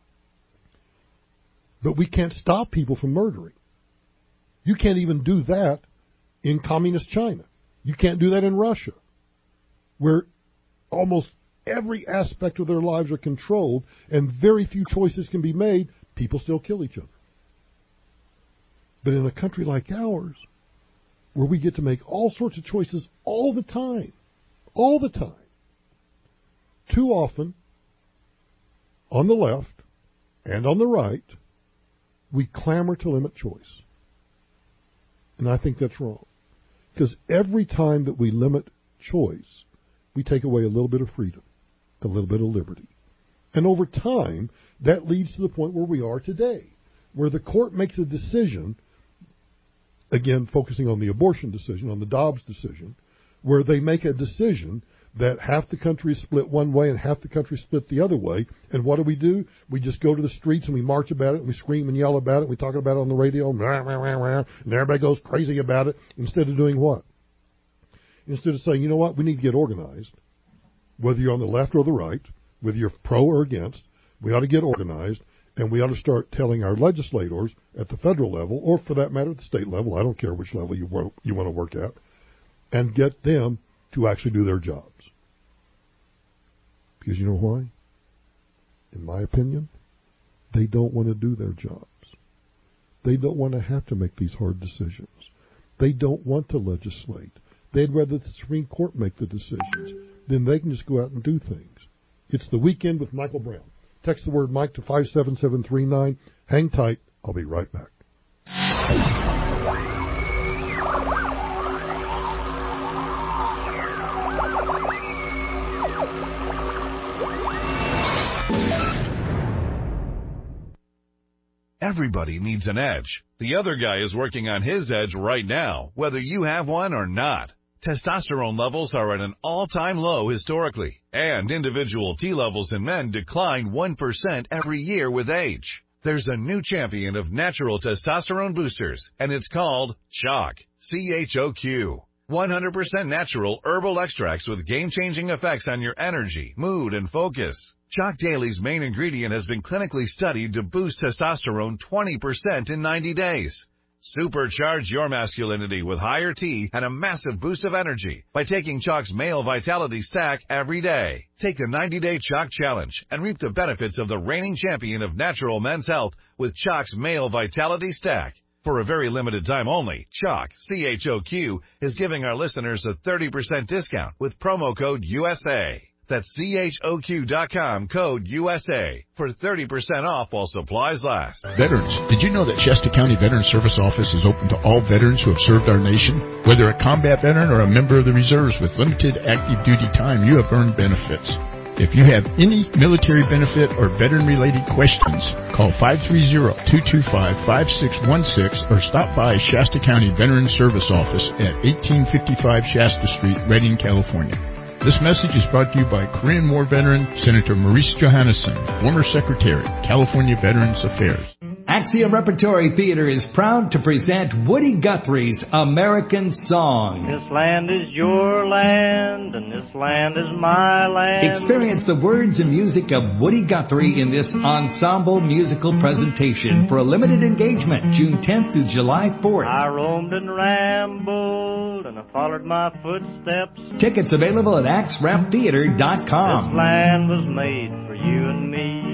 But we can't stop people from murdering. You can't even do that in communist China. You can't do that in Russia, where almost every aspect of their lives are controlled and very few choices can be made. People still kill each other. But in a country like ours, where we get to make all sorts of choices all the time, all the time, too often, on the left and on the right, we clamor to limit choice. And I think that's wrong. Because every time that we limit choice, we take away a little bit of freedom, a little bit of liberty. And over time, that leads to the point where we are today, where the court makes a decision, again, focusing on the abortion decision, on the Dobbs decision, where they make a decision that half the country is split one way and half the country is split the other way. And what do we do? We just go to the streets and we march about it, and we scream and yell about it, and we talk about it on the radio, and, rah, rah, rah, rah, and everybody goes crazy about it, instead of doing what? Instead of saying, you know what, we need to get organized, whether you're on the left or the right, whether you're pro or against, we ought to get organized, and we ought to start telling our legislators at the federal level, or for that matter at the state level, I don't care which level you want, you want to work at, and get them to actually do their jobs. Because you know why? In my opinion, they don't want to do their jobs. They don't want to have to make these hard decisions. They don't want to legislate. They'd rather the Supreme Court make the decisions. Then they can just go out and do things. It's the Weekend with Michael Brown. Text the word Mike to five seven seven three nine. Hang tight. I'll be right back. Everybody needs an edge. The other guy is working on his edge right now, whether you have one or not. Testosterone levels are at an all-time low historically, and individual T levels in men decline one percent every year with age. There's a new champion of natural testosterone boosters, and it's called Choq, C H O Q. one hundred percent natural herbal extracts with game-changing effects on your energy, mood, and focus. Choq Daily's main ingredient has been clinically studied to boost testosterone twenty percent in ninety days. Supercharge your masculinity with higher T and a massive boost of energy by taking Choq's Male Vitality Stack every day. Take the ninety-day Choq Challenge and reap the benefits of the reigning champion of natural men's health with Choq's Male Vitality Stack. For a very limited time only, Choq, C H O Q, is giving our listeners a thirty percent discount with promo code U S A. That's C H O Q dot com, code U S A, for thirty percent off while supplies last. Veterans, did you know that Shasta County Veterans Service Office is open to all veterans who have served our nation? Whether a combat veteran or a member of the reserves with limited active duty time, you have earned benefits. If you have any military benefit or veteran-related questions, call five three zero, two two five, five six one six or stop by Shasta County Veterans Service Office at eighteen fifty-five Shasta Street, Redding, California. This message is brought to you by Korean War veteran Senator Maurice Johannesson, former Secretary, California Veterans Affairs. Axia Repertory Theater is proud to present Woody Guthrie's American Song. This land is your land, and this land is my land. Experience the words and music of Woody Guthrie in this ensemble musical presentation for a limited engagement, June tenth through July fourth. I roamed and rambled, and I followed my footsteps. Tickets available at axe rap theater dot com. This land was made for you and me.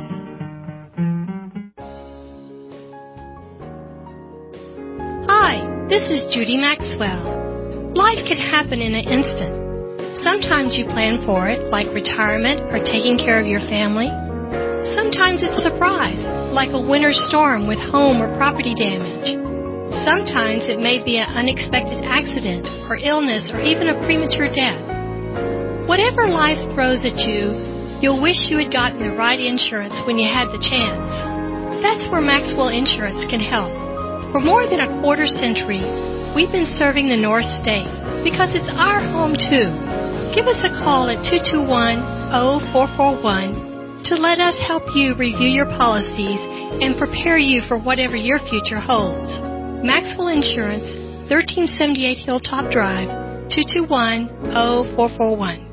Hi, this is Judy Maxwell. Life can happen in an instant. Sometimes you plan for it, like retirement or taking care of your family. Sometimes it's a surprise, like a winter storm with home or property damage. Sometimes it may be an unexpected accident or illness or even a premature death. Whatever life throws at you, you'll wish you had gotten the right insurance when you had the chance. That's where Maxwell Insurance can help. For more than a quarter century, we've been serving the North State because it's our home too. Give us a call at two two one, zero four four one to let us help you review your policies and prepare you for whatever your future holds. Maxwell Insurance, thirteen seventy-eight Hilltop Drive, two two one, zero four four one.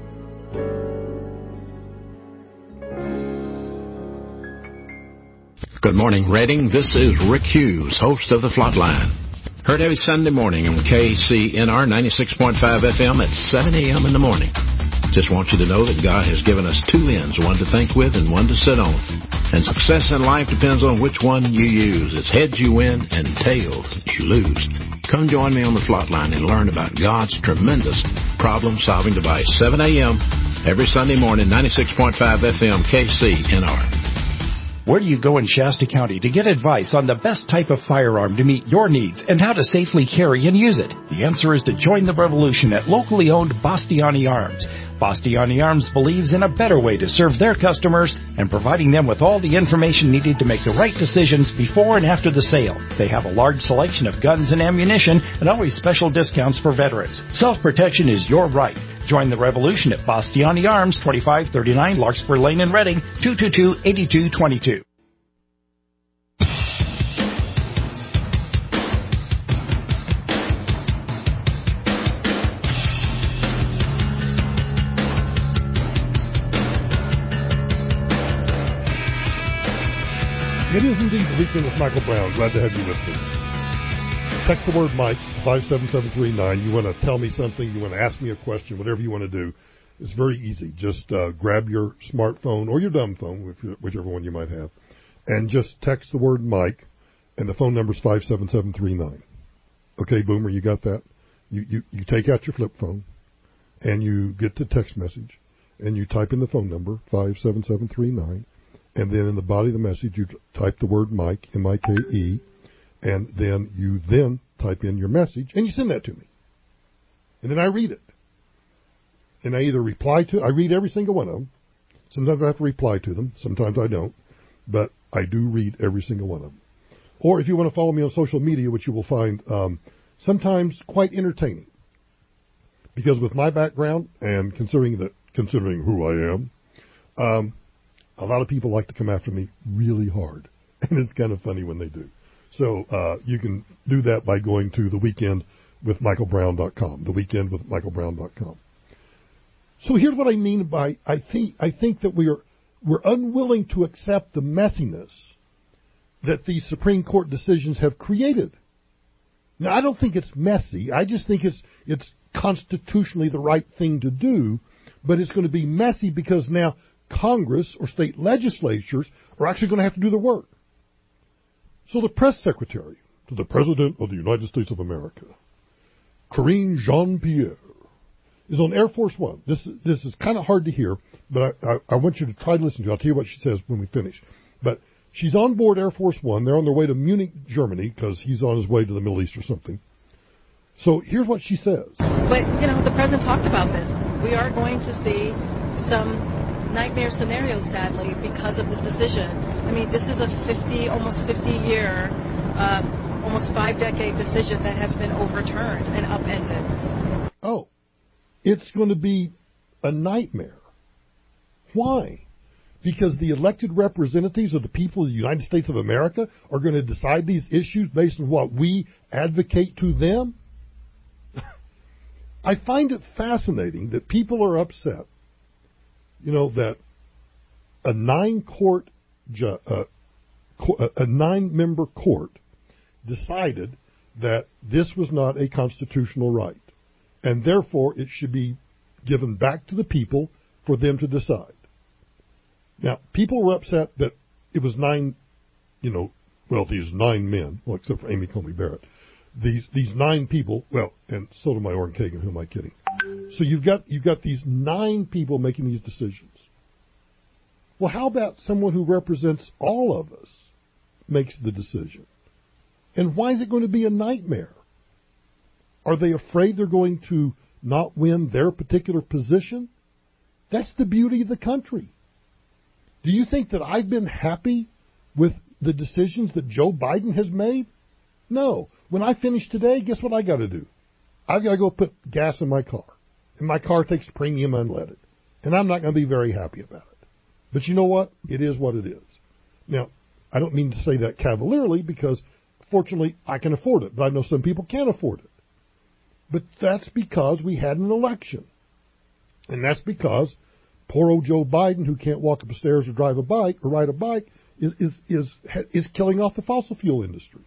Good morning, Redding. This is Rick Hughes, host of The Flatline. Heard every Sunday morning on K C N R ninety-six point five F M at seven a.m. in the morning. Just want you to know that God has given us two ends, one to think with and one to sit on. And success in life depends on which one you use. It's heads you win and tails you lose. Come join me on The Flatline and learn about God's tremendous problem-solving device. seven a.m. every Sunday morning, ninety-six point five F M, K C N R. Where do you go in Shasta County to get advice on the best type of firearm to meet your needs and how to safely carry and use it? The answer is to join the revolution at locally owned Bastiani Arms. Bastiani Arms believes in a better way to serve their customers and providing them with all the information needed to make the right decisions before and after the sale. They have a large selection of guns and ammunition and always special discounts for veterans. Self-protection is your right. Join the revolution at Bastiani Arms, twenty-five thirty-nine Larkspur Lane in Redding, two two two, eight two two two. It is indeed the Weekend with Michael Brown. Glad to have you with me. Text the word Mike, five seven seven three nine. You want to tell me something, you want to ask me a question, whatever you want to do. It's very easy. Just uh, grab your smartphone or your dumb phone, whichever one you might have, and just text the word Mike, and the phone number is five seven seven three nine. Okay, Boomer, you got that? You, you, you take out your flip phone, and you get the text message, and you type in the phone number, five seven seven three nine, and then in the body of the message you type the word Mike, M I K E, and then you then type in your message, and you send that to me. And then I read it. And I either reply to, I read every single one of them. Sometimes I have to reply to them. Sometimes I don't. But I do read every single one of them. Or if you want to follow me on social media, which you will find um, sometimes quite entertaining. Because with my background, and considering that, considering who I am, um, a lot of people like to come after me really hard. And it's kind of funny when they do. So uh, you can do that by going to the weekend with michael brown dot com, the weekend with michael brown dot com. So here's what I mean by I think I think that we are we're unwilling to accept the messiness that these Supreme Court decisions have created. Now, I don't think it's messy. I just think it's it's constitutionally the right thing to do, but it's going to be messy because now Congress or state legislatures are actually going to have to do the work. So the press secretary to the President of the United States of America, Karine Jean-Pierre, is on Air Force One. This, this is kind of hard to hear, but I, I, I want you to try to listen to it. I'll tell you what she says when we finish. But she's on board Air Force One. They're on their way to Munich, Germany, because he's on his way to the Middle East or something. So here's what she says. But, you know, the President talked about this. We are going to see some nightmare scenarios, sadly, because of this decision. I mean, this is a fifty, almost fifty-year, uh, almost five-decade decision that has been overturned and upended. Oh, it's going to be a nightmare. Why? Because the elected representatives of the people of the United States of America are going to decide these issues based on what we advocate to them? I find it fascinating that people are upset, you know, that a nine-court, ju- uh, co- a nine-member court decided that this was not a constitutional right, and therefore it should be given back to the people for them to decide. Now, people were upset that it was nine, you know, well, these nine men, well, except for Amy Coney Barrett, these these nine people, well, and Sotomayor and Kagan, who am I kidding? So you've got you've got these nine people making these decisions. Well, how about someone who represents all of us makes the decision? And why is it going to be a nightmare? Are they afraid they're going to not win their particular position? That's the beauty of the country. Do you think that I've been happy with the decisions that Joe Biden has made? No. When I finish today, guess what I got to do? I've got to go put gas in my car. And my car takes premium unleaded. And I'm not going to be very happy about it. But you know what? It is what it is. Now, I don't mean to say that cavalierly because, fortunately, I can afford it. But I know some people can't afford it. But that's because we had an election. And that's because poor old Joe Biden, who can't walk up the stairs or drive a bike or ride a bike, is is is, is killing off the fossil fuel industry.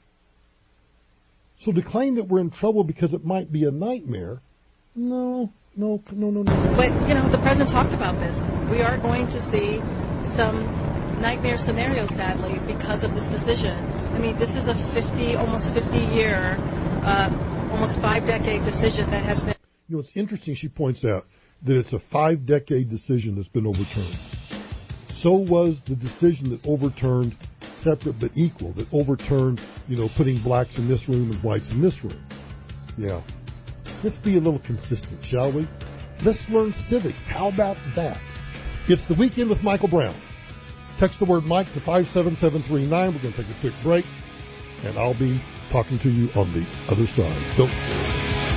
So to claim that we're in trouble because it might be a nightmare, no, no, no, no, no. But, you know, the President talked about this. We are going to see some nightmare scenarios, sadly, because of this decision. I mean, this is a fifty, almost fifty-year, uh, almost five-decade decision that has been... You know, it's interesting she points out that it's a five-decade decision that's been overturned. So was the decision that overturned separate but equal, that overturned, you know, putting blacks in this room and whites in this room. Yeah. Let's be a little consistent, shall we? Let's learn civics. How about that? It's the Weekend with Michael Brown. Text the word Mike to five seven seven three nine. We're going to take a quick break, and I'll be talking to you on the other side. Don't...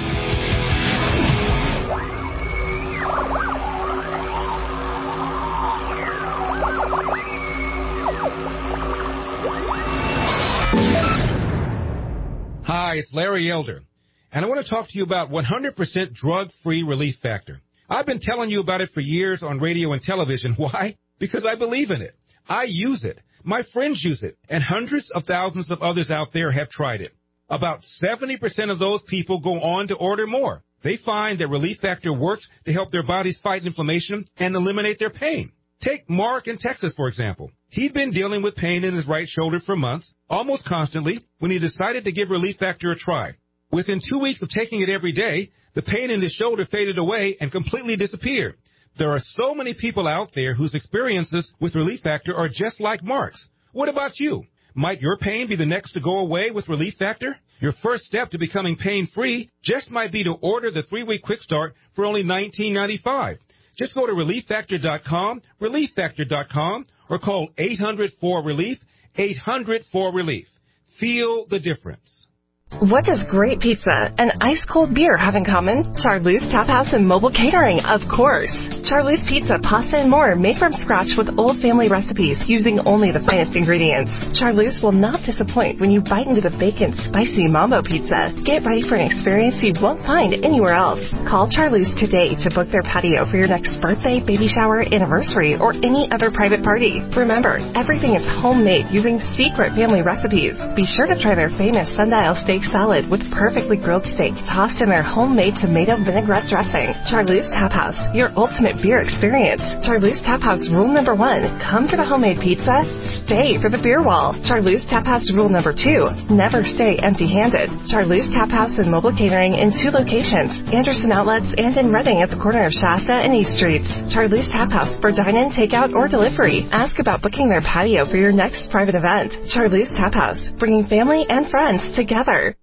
Hi, it's Larry Elder, and I want to talk to you about one hundred percent drug-free Relief Factor. I've been telling you about it for years on radio and television. Why? Because I believe in it. I use it. My friends use it, and hundreds of thousands of others out there have tried it. About seventy percent of those people go on to order more. They find that Relief Factor works to help their bodies fight inflammation and eliminate their pain. Take Mark in Texas, for example. He'd been dealing with pain in his right shoulder for months, almost constantly, when he decided to give Relief Factor a try. Within two weeks of taking it every day, the pain in his shoulder faded away and completely disappeared. There are so many people out there whose experiences with Relief Factor are just like Mark's. What about you? Might your pain be the next to go away with Relief Factor? Your first step to becoming pain-free just might be to order the three-week quick start for only nineteen ninety-five dollars. Just go to relief factor dot com, relief factor dot com, or call eight hundred four relief, eight hundred four relief. Feel the difference. What does great pizza and ice-cold beer have in common? Charlie's Tap House and mobile catering, of course. Charlie's Pizza, pasta, and more made from scratch with old family recipes using only the finest ingredients. Charlie's will not disappoint when you bite into the bacon spicy mambo pizza. Get ready for an experience you won't find anywhere else. Call Charlie's today to book their patio for your next birthday, baby shower, anniversary, or any other private party. Remember, everything is homemade using secret family recipes. Be sure to try their famous sundial steak salad with perfectly grilled steak tossed in their homemade tomato vinaigrette dressing. Charlie's Tap House, your ultimate beer experience. Charlie's Tap House rule number one, come for the homemade pizza, stay for the beer wall. Charlie's Tap House rule number two, never stay empty-handed. Charlie's Tap House and mobile catering in two locations, Anderson Outlets and in Reading at the corner of Shasta and East Streets. Charlie's Tap House for dine-in, takeout, or delivery. Ask about booking their patio for your next private event. Charlie's Tap House, bringing family and friends together.